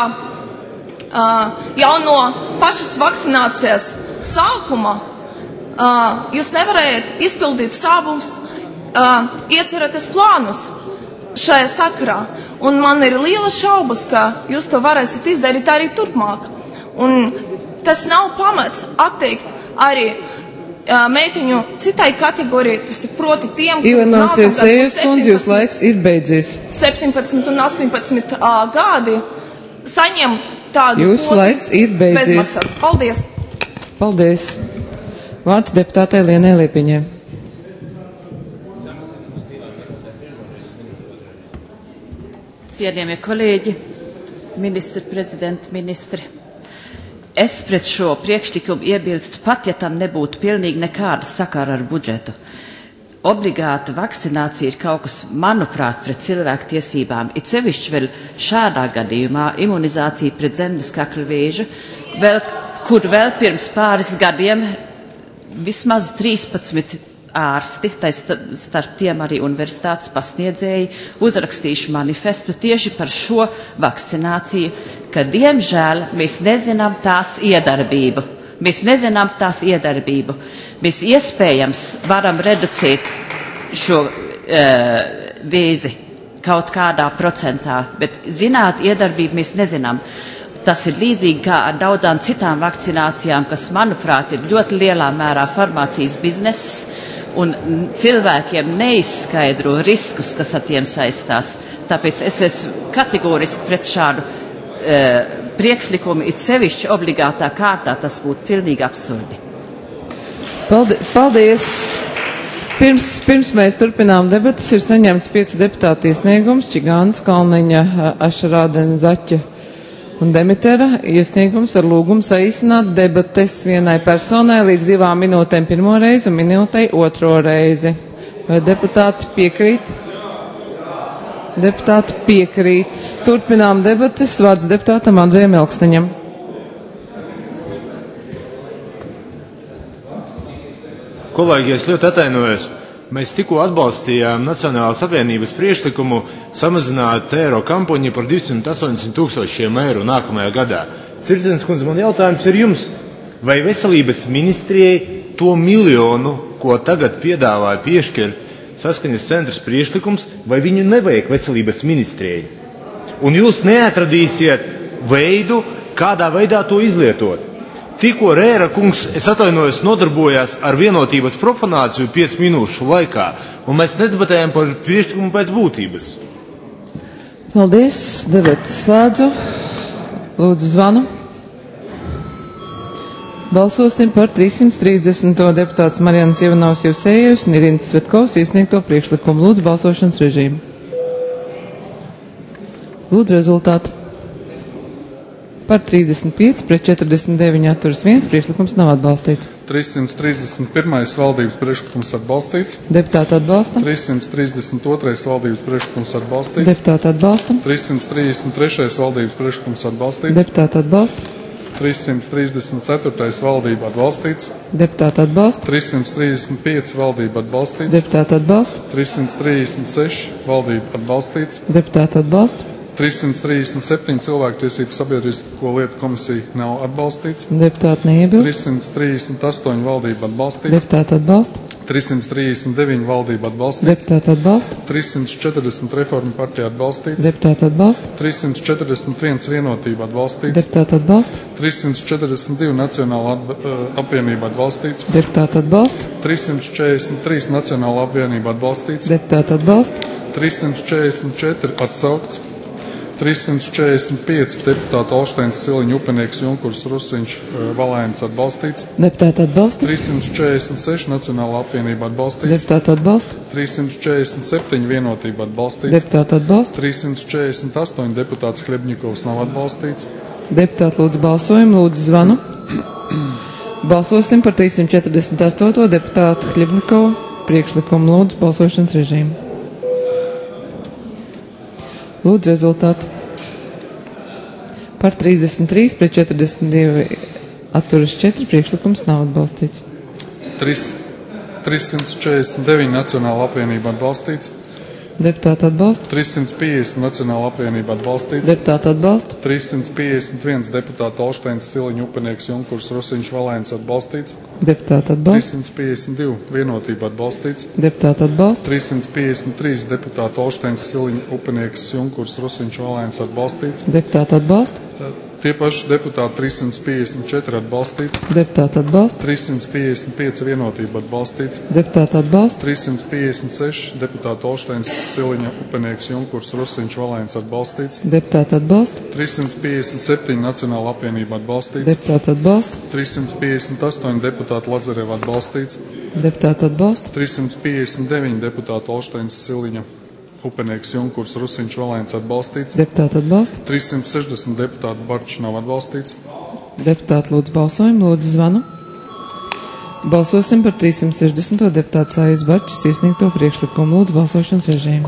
uh, jau no pašas vakcinācijas sākuma uh, jūs nevarējat izpildīt savus uh, iecerētus plānus šajā sakarā. Un man ir liela šaubas, ka jūs to varēsiet izdarīt arī turpmāk. Un tas nav pamats atteikt arī uh, meitiņu citai kategorijai, tas ir proti tiem, Ivanovs, jūs ejas kundze, jūs laiks ir beidzies. septiņpadsmit un astoņpadsmit uh, gadi saņemt tādu Jūsu laiks ir beidzies. Bezmaksas. Paldies. Paldies. Vārds deputātei Lienai Liepiņai. Cienījamie kolēģi, ministri, prezidenti, ministri. Es pret šo priekšlikumu iebilstu pat, ja tam nebūtu pilnīgi nekāda sakara ar budžetu. Obligāta vakcinācija ir kaut kas, manuprāt, pret cilvēku tiesībām. It sevišķi vēl šādā gadījumā imunizācija pret zemdes kakla vēža, vēl, kur vēl pirms pāris gadiem vismaz trīspadsmit ārsti, tā starp tiem arī universitātes pasniedzēji, uzrakstījuši manifestu tieši par šo vakcināciju, ka, diemžēl, mēs nezinām tās iedarbību. Mēs nezinām tās iedarbību. Mēs iespējams varam reducēt šo e, vēzi kaut kādā procentā, bet zināt iedarbību mēs nezinām. Tas ir līdzīgi kā ar daudzām citām vakcinācijām, kas, manuprāt, ir ļoti lielā mērā farmācijas bizness, un cilvēkiem neizskaidro riskus, kas ar tiem saistās. Tāpēc es esmu kategoriski pret šādu e, priekšlikumu, it sevišķi obligātā kārtā, tas būtu pilnīgi absurdi. Paldies! paldies. Pirms, pirms mēs turpinām debatas, ir saņemts pieci deputāti iesniegums, Čigānas, Kalniņa, Ašarādena, Zaķa, un Demitera iesniegums ar lūgumu saīsināt debates vienai personai līdz divām minūtēm pirmo reizi un minūtei otro reizi. Vai deputāti piekrīt? Deputāti piekrīt. Turpinām debates. Vārds deputātam Andrejam Elksniņam. Kolēģi, es ļoti atvainojos. Mēs tikko atbalstījām Nacionālās apvienības priekšlikumu samazināt eiro kampaņu par divsimt astoņdesmit tūkstošiem eiro nākamajā gadā. Circenes kundze, man jautājums ir jums, vai veselības ministrijai to miljonu, ko tagad piedāvāja piešķirt saskaņas centrs priekšlikums, vai viņu nevajag veselības ministrijai? Un jūs neatradīsiet veidu, kādā veidā to izlietot. Tikko Rēra kungs, es atvainojos, nodarbojās ar vienotības profanāciju piecu minūšu laikā, un mēs nedebatējam par priekšlikumu pēc būtības. Paldies, debates slēdzu. Lūdzu zvanu. Balsosim par trīssimt trīsdesmito deputāts Marijanas Ivanovas Jevsejevas un Irinas Svetkovas iesniegto priekšlikumu. Lūdzu balsošanas režīmu. Lūdzu rezultātu. Par trīsdesmit pieci pret četrdesmit deviņi atturas viens priekšlikums nav atbalstīts. trīssimt trīsdesmit pirmais valdības priekšlikums atbalstīts. Deputāti atbalsta. trīssimt trīsdesmit otrais valdības priekšlikums atbalstīts. Deputāti atbalsta. trīssimt trīsdesmit trešais valdības priekšlikums atbalstīts. Deputāti atbalsta. trīssimt trīsdesmit ceturtais valdība atbalstīts. Deputāti atbalsta. trīssimt trīsdesmit pieci valdība atbalstīts. Deputāti atbalsta. trīssimt trīsdesmit seši valdība atbalstīts. Deputāti atbalsta. trīssimt trīsdesmit septiņi cilvēktiesību sabiedrisko lietu komisija nav atbalstīts. Deputāti neiebilst. trīssimt trīsdesmit astoņi valdība atbalstīts. Deputāti atbalsta. trīssimt trīsdesmit deviņi valdība atbalstīts. Deputāti atbalsta. trīssimt četrdesmit reformu partija atbalstīts. Deputāti atbalsta. trīssimt četrdesmit viens vienotība atbalstīts. Deputāti atbalsta. trīssimt četrdesmit divi Nacionāla apvienība atbalstīts. Deputāti atbalsta. trīssimt četrdesmit trīs Nacionāla apvienība atbalstīts. Deputāti atbalsta. trīssimt četrdesmit četri atsaukts. trīssimt četrdesmit pieci deputāti Olšteins, Siliņš, Upenieks, Junkurs, Rusiņš, Valēns atbalstīts. Deputāti atbalsta. trīssimt četrdesmit seši Nacionāla apvienība atbalstīts. Deputāti atbalsta. trīssimt četrdesmit septiņi vienotība atbalstīts. Deputāti atbalsta. trīssimt četrdesmit astoņi deputāts Hļebņikovs nav atbalstīts. Deputāti lūdzu balsojumu, lūdzu zvanu. Balsosim par trīssimt četrdesmit astoto deputātu Hļebņikovu priekšlikumu. Lūdzu balsošanas režīmu. Lūdzu rezultātu. Par trīsdesmit trīs pret četrdesmit divi atturas četri priekšlikums nav atbalstīts. trīssimt četrdesmit deviņi Nacionāla apvienība atbalstīts. Deputāti atbalsta. trīssimt piecdesmit Nacionāla apvienība atbalstīts. Deputāti atbalsta. trīssimt piecdesmit viens deputāti Olšteins, Siliņš, Upenieks, Junkurs, Rusiņš, Valēns atbalstīts. Deputāti atbalsta. trīssimt piecdesmit divi vienotība atbalstīts. Deputāti atbalsta. trīssimt piecdesmit trīs deputāti Olšteins, Siliņš, Upenieks, Junkurs, Rusiņš, Valēns atbalstīts. Deputāti atbalsta. Tie paši deputāti trīssimt piecdesmit četri atbalstīts. Deputāti atbalsta. trīssimt piecdesmit pieci vienotība atbalstīts. Deputāti atbalsta. trīssimt piecdesmit seši deputāti Olšteins, Siliņa, Upenieks, Junkurs, Rusiņš, Valēns atbalstīts. Deputāti atbalsta. trīssimt piecdesmit septiņi Nacionāla apvienība atbalstīts. Deputāti atbalsta. trīssimt piecdesmit astoņi deputāti Lazareva atbalstīts. Deputāti atbalsta. trīssimt piecdesmit deviņi deputāti Olšteins, Siliņa, Upenieks, Junkurs, Rusiņš, Valēns atbalstīts. Deputāti atbalsta. trīssimt sešdesmit deputāti Barčs nav atbalstīts. Deputāti lūdzu balsojumu, lūdzu zvanu. Balsosim par trīssimt sešdesmito deputātu Sājas Barčs iesniegto priekšlikumu. Lūdzu balsošanas režīmu.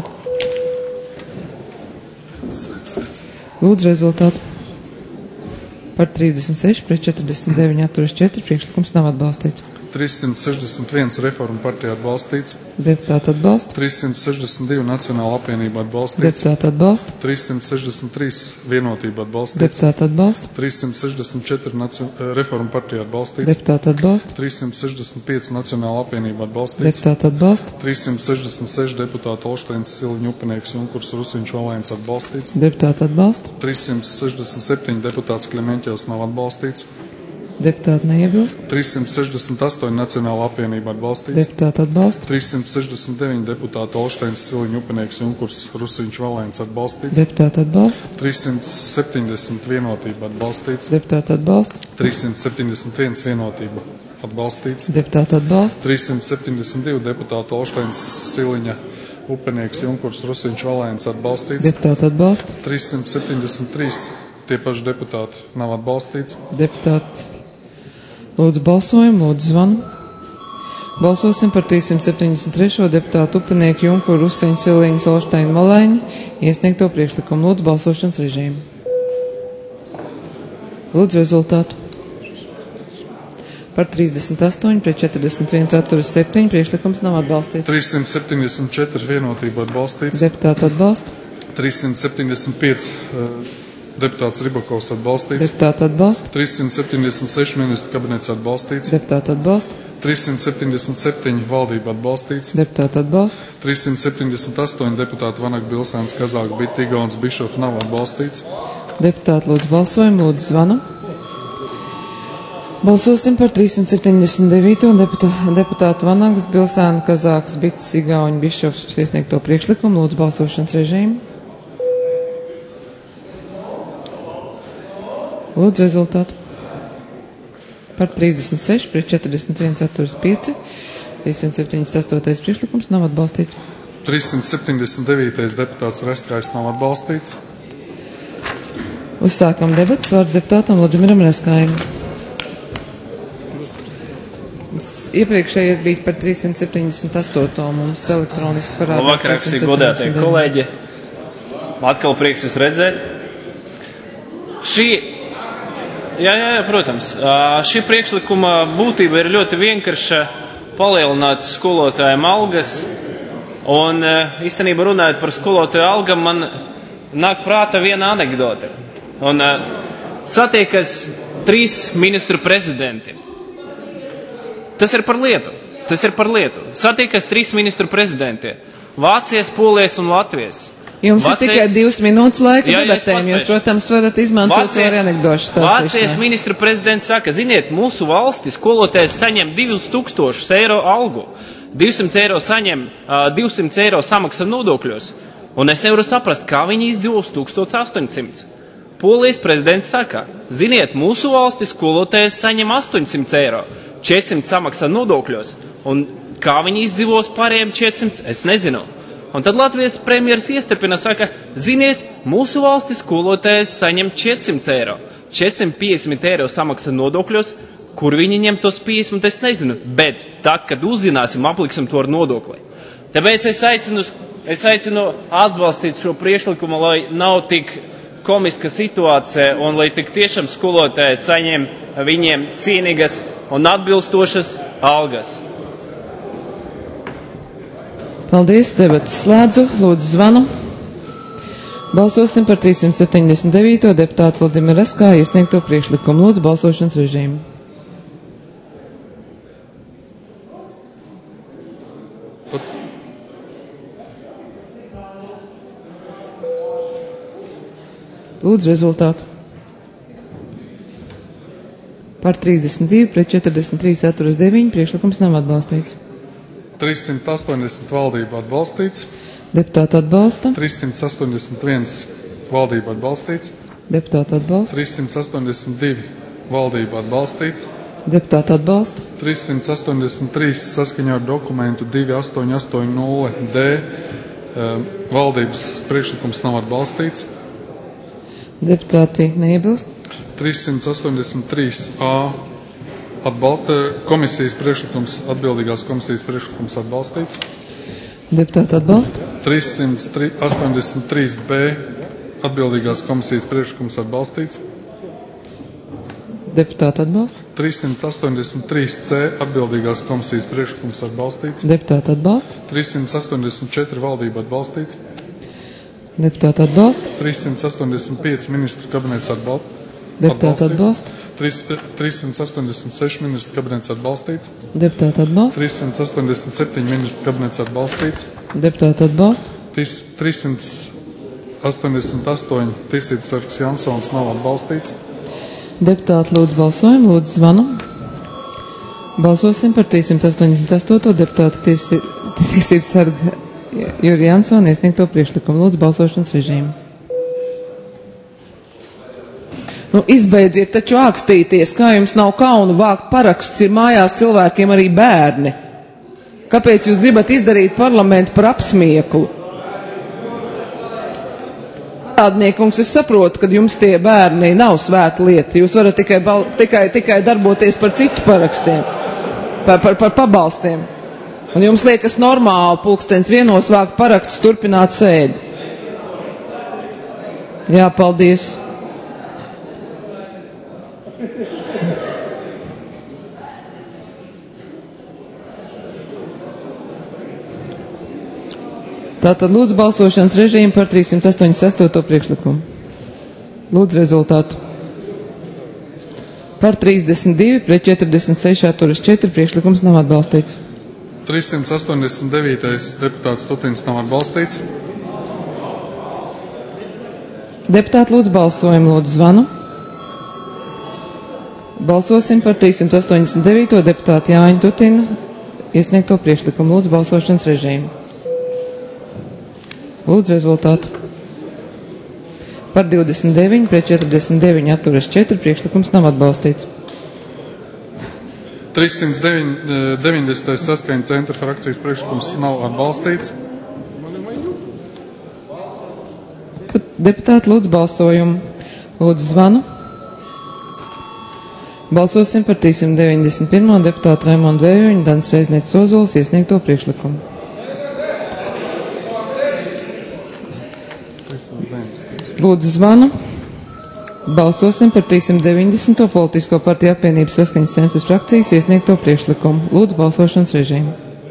Lūdzu rezultātu. Par trīsdesmit seši pret četrdesmit deviņi atturas četri priekšlikums nav atbalstīts. trīssimt sešdesmit viens reformu partija atbalstīts. Deputāti atbalsta. trīssimt sešdesmit divi Nacionāla apvienība atbalstīts. Deputāti atbalsta. trīssimt sešdesmit trīs vienotība atbalstīts. Deputāti atbalsta. trīssimt sešdesmit četri nacio... reformu partija atbalstīts. Deputāti atbalsta. trīssimt sešdesmit pieci Nacionāla apvienība atbalstīts. Deputāti atbalsta. trīssimt sešdesmit seši deputāti Olšteins, Siliņš, Upenieks, Junkurs, Rusiņš, Valēns atbalstīts. Deputāti atbalsta. trīssimt sešdesmit septiņi deputāts Klemeņķevs nav atbalstīts. Deputāti neiebilst. trīssimt sešdesmit astoņi Nacionāla apvienība atbalstīts. Deputāti atbalsta. trīssimt sešdesmit deviņi deputāti Olšteins, Siliņš, Upenieks, Junkurs, Rusiņš, Valēns atbalstīts. Deputāti atbalsta. trīssimt septiņdesmit vienotība atbalstīts. Deputāti atbalsta. trīssimt septiņdesmit viens vienotība atbalstīts. Deputāti atbalsta. trīssimt septiņdesmit divi deputāti Olšteins, Siliņa, Upenieks, Junkurs, Rusiņš, Valēns atbalstīts. Deputāti atbalsta. trīssimt septiņdesmit trīs tie paši deputāti, nav atbalstīts. Deputāti, lūdzu balsojumu, lūdzu zvanu. Balsosim par trīssimt septiņdesmit trešo deputātu Upinieku Junku Ruseņu Silīņu Solšteinu Malaiņu iesniegto priekšlikumu. Lūdzu balsošanas režīmu. Lūdzu rezultātu. Par trīsdesmit astoņi pret četrdesmit viens atturas septiņi priekšlikums nav atbalstīts. trīssimt septiņdesmit četri vienotība atbalstīts. Deputāti atbalsta. trīssimt septiņdesmit pieci deputāts Ribakovs atbalstīts. Deputāti atbalsta. trīssimt septiņdesmit seši ministra kabinets atbalstīts. Deputāti atbalsta. trīssimt septiņdesmit septiņi valdība atbalstīts. Deputāti atbalsta. trīssimt septiņdesmit astoņi deputāti Vanak Bilsēns, Kazāka, Biti, Igauns, Bišof nav atbalstīts. Deputāti lūdzu balsojumu, lūdzu zvanu. Balsosim par trīssimt septiņdesmit devīto deputā, deputātu Vanagas, Bilsēna, Kazākas, Bitis, Igauņa, Bišofs iesniegto priekšlikumu. Lūdzu balsošanas režīmu. Lūdzu rezultātu. Par trīsdesmit seši pret četrdesmit viens atturas pieci. trīssimt septiņdesmit astotais priekšlikums nav atbalstīts. trīssimt septiņdesmit devītais deputāts Reskājs nav atbalstīts. Uzsākam debatas, vārds deputātam Vladimiram Reskājam. Iepriekšējais bija par trīssimt septiņdesmit astoto mums elektroniski parādās. Labvakar, visi godātie kolēģi. Atkal prieks jūs redzēt. Šī, jā, jā, jā, protams, šī priekšlikuma būtība ir ļoti vienkārša, palielināt skolotājiem algas. Un īstenībā runājot par skolotāju algam, man nāk prāta viena anekdote. Un satiekas trīs ministru prezidenti. Tas ir par lietu. Tas ir par lietu. Satiekas trīs ministru prezidenti. Vācijas, Polijas un Latvijas. Jums Vācijas... ir tikai divas minūtes laika jā, debatēm. Jūs, protams, varat izmantot Vācijas... arī anekdošu stāstīšanai. Vācijas ministru prezidents saka, ziniet, mūsu valsti skolotājs saņem divus tūkstošus eiro algu. divsimt eiro saņem, divsimt eiro samaksā nodokļos. Un es nevaru saprast, kā viņi izdevos tūkstoš astoņsimt. Polijas prezidents saka, ziniet, mūsu valsti skolotājs saņem astoņsimt eiro. četrsimt samaksā nodokļos, un kā viņi izdzīvos pārējiem četrsimt, es nezinu. Un tad Latvijas premjeras iestarpina saka, ziniet, mūsu valsts skolotājs saņem četrsimt eiro. četrsimt piecdesmit eiro samaksā nodokļos, kur viņi ņem tos piecdesmit, es nezinu. Bet tad, kad uzzināsim, apliksim to ar nodokli. Tāpēc es aicinu, es aicinu atbalstīt šo priekšlikumu, lai nav tik komiska situācija un lai tik tiešām skolotāji saņem viņiem cienīgas un atbilstošas algas. Paldies, debatas slēdzu, lūdzu zvanu. Balsosim par trīssimt septiņdesmit devīto deputātu Vladimiru Reskāju iesniegto priekšlikumu. Lūdzu balsošanas režīmu. Lūdzu rezultātu. Par trīsdesmit divi pret četrdesmit trīs atturas deviņi priekšlikums nav atbalstīts. trīssimt astoņdesmit valdība atbalstīts. Deputāti atbalsta. trīssimt astoņdesmit viens valdība atbalstīts. Deputāti atbalsta. trīssimt astoņdesmit divi valdība atbalstīts. Deputāti atbalsta. trīssimt astoņdesmit trīs saskaņā ar dokumentu divi astoņi astoņi nulle D valdības priekšlikums nav atbalstīts. Deputāti neiebilst. trīssimt astoņdesmit trīs A atbal, komisijas priekšlikums, atbildīgās komisijas priekšlikums atbalstīts. Deputāti atbalsta. trīssimt astoņdesmit trīs B atbildīgās komisijas priekšlikums atbalstīts. Deputāti atbalsta. trīssimt astoņdesmit trīs C atbildīgās komisijas priekšlikums atbalstīts. Deputāti atbalsta. trīssimt astoņdesmit četri valdība atbalstīts. Deputāti atbalsta. trīssimt astoņdesmit pieci ministru kabinets atbalstīts. Deputāti atbalsta. trīssimt astoņdesmit seši ministru kabinets atbalstīts. Deputāti atbalsta. trīssimt astoņdesmit septiņi ministru kabinets atbalstīts. Deputāti atbalsta. trīssimt astoņdesmit astoņi Tiesības sargs Jansons nav atbalstīts. Deputāti lūdzu balsojumu, lūdzu zvanu. Balsosim par trīssimt astoņdesmit astoto deputātu Tiesības sarga Juri Jansona iesniegto priekšlikumu. Lūdzu balsošanas režīmu. Nu, izbeidziet taču ākstīties, kā jums nav kaunu vākt parakstus, ir mājās cilvēkiem arī bērni. Kāpēc jūs gribat izdarīt parlamentu par apsmieklu? Parādniekums, es saprotu, ka jums tie bērni nav svēta lieta. Jūs varat tikai, bal, tikai, tikai darboties par citu parakstiem, par, par, par pabalstiem. Un jums liekas normāli pulkstens vienos vākt parakstus, turpināt sēdi. Jā, paldies. Tātad lūdzu balsošanas režīmu par trīssimt astoņdesmit sesto priekšlikumu. Lūdzu rezultātu. Par trīsdesmit divi pret četrdesmit seši atturas četri priekšlikums nav atbalstīts. trīssimt astoņdesmit devītais deputāts Tutins nav atbalstīts. Deputāti lūdzu balsojumu, lūdzu zvanu. Balsosim par trīssimt astoņdesmit devīto deputātu Jāņa Tutina iesniegto priekšlikumu. Lūdzu balsošanas režīmu. Lūdzu rezultātu. Par divdesmit deviņi pret četrdesmit deviņi atturas četri priekšlikums nav atbalstīts. trīssimt deviņdesmitais saskaņa centra frakcijas priekšlikums nav atbalstīts. Deputāti lūdzu balsojumu. Lūdzu zvanu. Balsosim par trīssimt deviņdesmit pirmo deputātu Raimondu Vējuņu, Dans Reiznieks Ozols iesniegto priekšlikumu. Lūdzu zvanu. Balsosim par trīssimt deviņdesmito politisko partiju apvienības saskaņas centras frakcijas iesniegto priekšlikumu. Lūdzu balsošanas režīmu.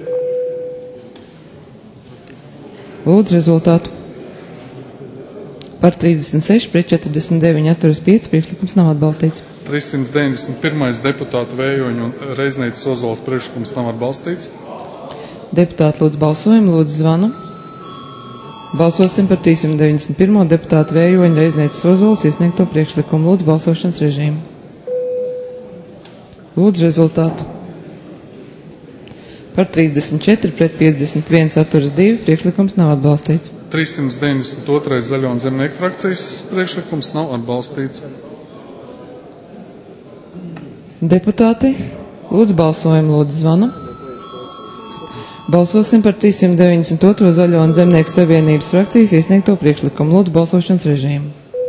Lūdzu rezultātu. Par trīsdesmit seši pret četrdesmit deviņi atturas pieci priekšlikums nav atbalstīts. trīssimt deviņdesmit pirmais deputātu Vējoņu un Reiznieks Ozols priekšlikums nav atbalstīts. Deputāti lūdzu balsojumu, lūdzu zvanu. Balsosim par trīssimt deviņdesmit pirmo deputātu Vējoņu, Reiznieks Ozols iesniegto priekšlikumu. Lūdzu balsošanas režīmu. Lūdzu rezultātu. Par trīsdesmit četri pret piecdesmit viens atturas divi priekšlikums nav atbalstīts. trīssimt deviņdesmit otrais Zaļo un Zemnieku frakcijas priekšlikums nav atbalstīts. Deputāti, lūdzu balsojumu, lūdzu zvanu. Balsosim par trīssimt deviņdesmit otro Zaļo un Zemnieku savienības frakcijas iesniegto priekšlikumu. Lūdzu balsošanas režīmu.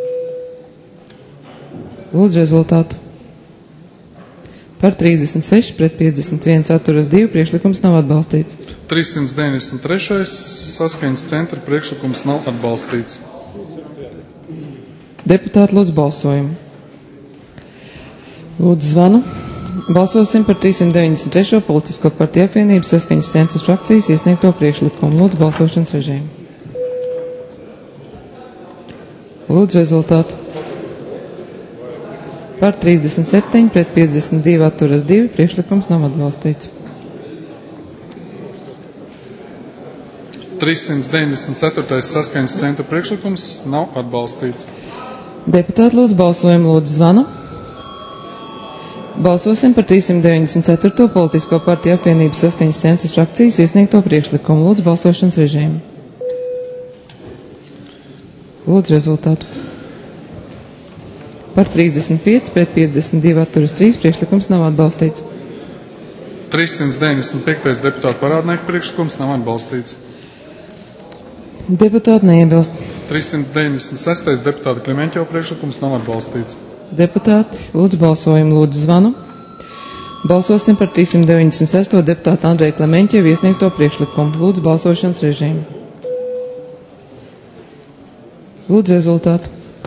Lūdzu rezultātu. Par trīsdesmit seši pret piecdesmit viens atturas divi priekšlikums nav atbalstīts. trīssimt deviņdesmit trešais saskaņas centra priekšlikums nav atbalstīts. Deputāti lūdzu balsojumu. Lūdzu zvanu. Balsosim par trīssimt deviņdesmit trešo politisko partiju apvienības saskaņas centras frakcijas iesniegto priekšlikumu. Lūdzu balsošanas režīmu. Lūdzu rezultātu. Par trīsdesmit septiņi pret piecdesmit divi atturas divi priekšlikums nav atbalstīts. trīssimt deviņdesmit ceturtais saskaņas centra priekšlikums nav atbalstīts. Deputāti lūdzu balsojumu, lūdzu zvanu. Balsosim par trīssimt deviņdesmit ceturto politisko partiju apvienības saskaņas centras frakcijas iesniegto priekšlikumu. Lūdzu balsošanas režīmu. Lūdzu rezultātu. Par trīsdesmit pieci pret piecdesmit divi atturas trīs priekšlikums nav atbalstīts. trīssimt deviņdesmit piektais deputātu Parādnieku priekšlikums nav atbalstīts. Deputāti neiebilst. trīssimt deviņdesmit sestais deputāta Klimeņķeva priekšlikums nav atbalstīts. Deputāti, lūdzu balsojumu, lūdzu zvanu. Balsosim par trīssimt deviņdesmit sesto deputātu Andreju Klemeņķevu iesniegto priekšlikumu. Lūdzu balsošanas režīmu. Lūdzu rezultātu.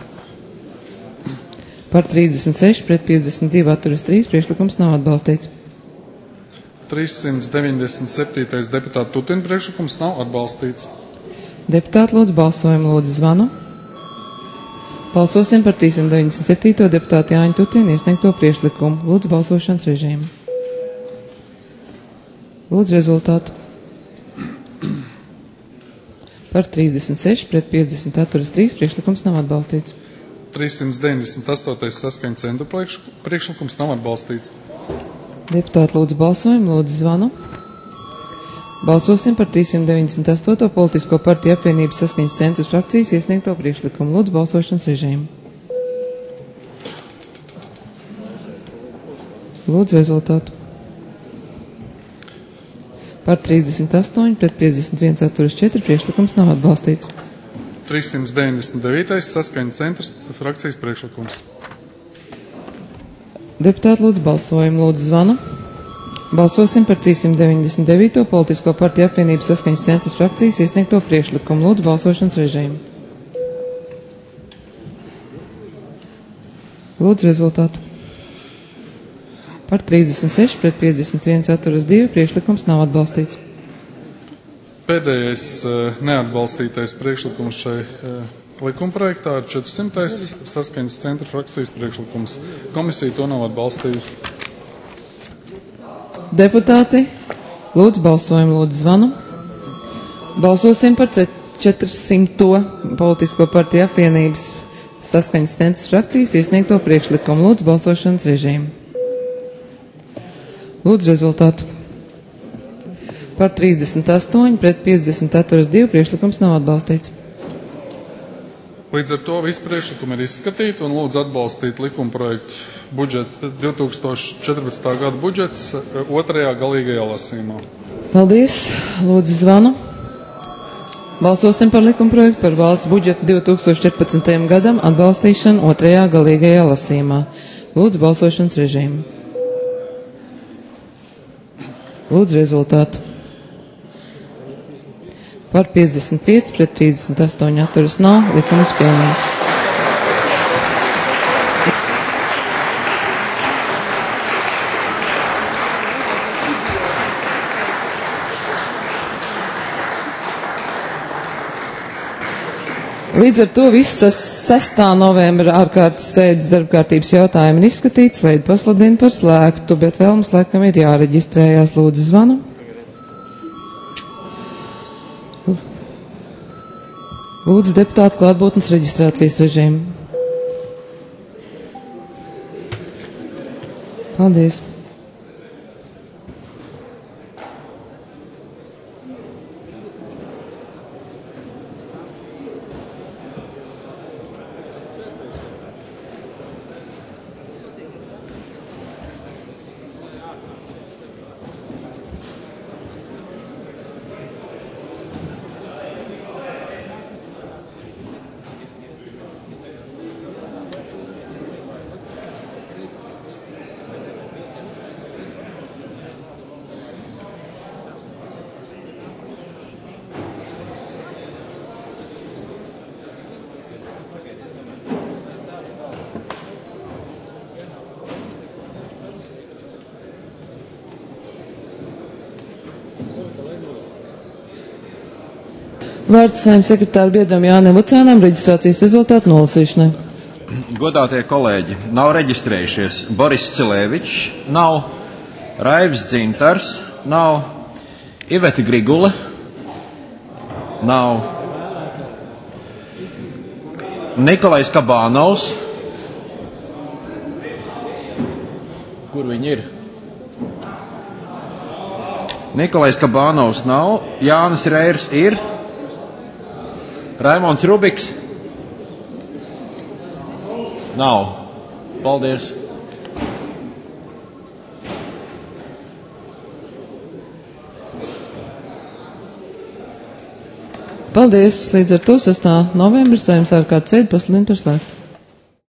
Par trīsdesmit seši pret piecdesmit divi atturas trīs priekšlikums nav atbalstīts. trīssimt deviņdesmit septītais deputāta Tutina priekšlikums nav atbalstīts. Deputāti lūdzu balsojumu, lūdzu zvanu. Balsosim par trīssimt deviņdesmit septīto deputātu Jāņa Tutina iesniegto priekšlikumu. Lūdzu balsošanas režīmu. Lūdzu rezultātu. Par trīsdesmit seši pret piecdesmit atturas trīs priekšlikums nav atbalstīts. trīssimt deviņdesmit astotais saskaņa centra priekšlikums nav atbalstīts. Deputāti lūdzu balsojumu, lūdzu zvanu. Balsosim par trīssimt deviņdesmit astoto politisko partiju apvienības saskaņas centras frakcijas iesniegto priekšlikumu. Lūdzu balsošanas režīmu. Lūdzu rezultātu. Par trīsdesmit astoņi pret piecdesmit viens atturas četri priekšlikums nav atbalstīts. trīssimt deviņdesmit devītais Saskaņas centrs frakcijas priekšlikums. Deputāti, lūdzu balsojumu, lūdzu zvanu. Balsosim par trīssimt deviņdesmit devīto Politisko partiju apvienības Saskaņas centrs frakcijas iesniegto priekšlikumu. Lūdzu balsošanas režīmu. Lūdzu rezultātu. Par trīsdesmit seši pret piecdesmit viens atturas divi priekšlikums nav atbalstīts. Pēdējais neatbalstītais priekšlikums šai likumprojektā ir četrsimtais Saskaņas centra frakcijas priekšlikums. Komisija to nav atbalstījusi. Deputāti, lūdzu balsojumu, lūdzu zvanu. Balsosim par četrsimto Politisko partiju apvienības Saskaņas centra frakcijas iesniegto priekšlikumu. Lūdzu balsošanas režīmu. Lūdzu rezultātu. Par trīsdesmit astoņi pret piecdesmit atturas divi priekšlikums nav atbalstīts. Līdz ar to visi priekšlikumi ir izskatīti un lūdzu atbalstīt likumprojektu budžets, divi tūkstoši četrpadsmitā gada budžets otrajā galīgajā lasījumā. Paldies. Lūdzu zvanu. Balsosim par likumprojektu par valsts budžetu divi tūkstoši četrpadsmitajam gadam atbalstīšanu otrajā galīgajā lasījumā. Lūdzu balsošanas režīmu. Lūdzu rezultātu. Par piecdesmit pieci pret trīsdesmit astoņi atturas nav, likums pieņemts. Līdz ar to visas sestā novembra ārkārtas sēdes darbkārtības jautājumi ir izskatīts, slēdz pasludina par slēgtu, bet vēl mums laikam ir jāreģistrējās. Lūdzu zvanu. Lūdzu deputātu klātbūtnes reģistrācijas režīmu. Paldies. Vārds Saeimas sekretāra biedram Jānim Lucānam reģistrācijas rezultātu nolasīšanai. Godātie kolēģi, nav reģistrējušies Boris Cilēvičs, nav Raivs Dzintars, nav Iveta Grigule, nav Nikolais Kabānovs. Kur viņi ir? Nikolais Kabānovs nav, Jānis Reirs ir. Raimons Rubiks? Nav. Paldies. Paldies. Līdz ar to sestā novembra Saeimas ārkārtas sēde pasludina par slēgtu.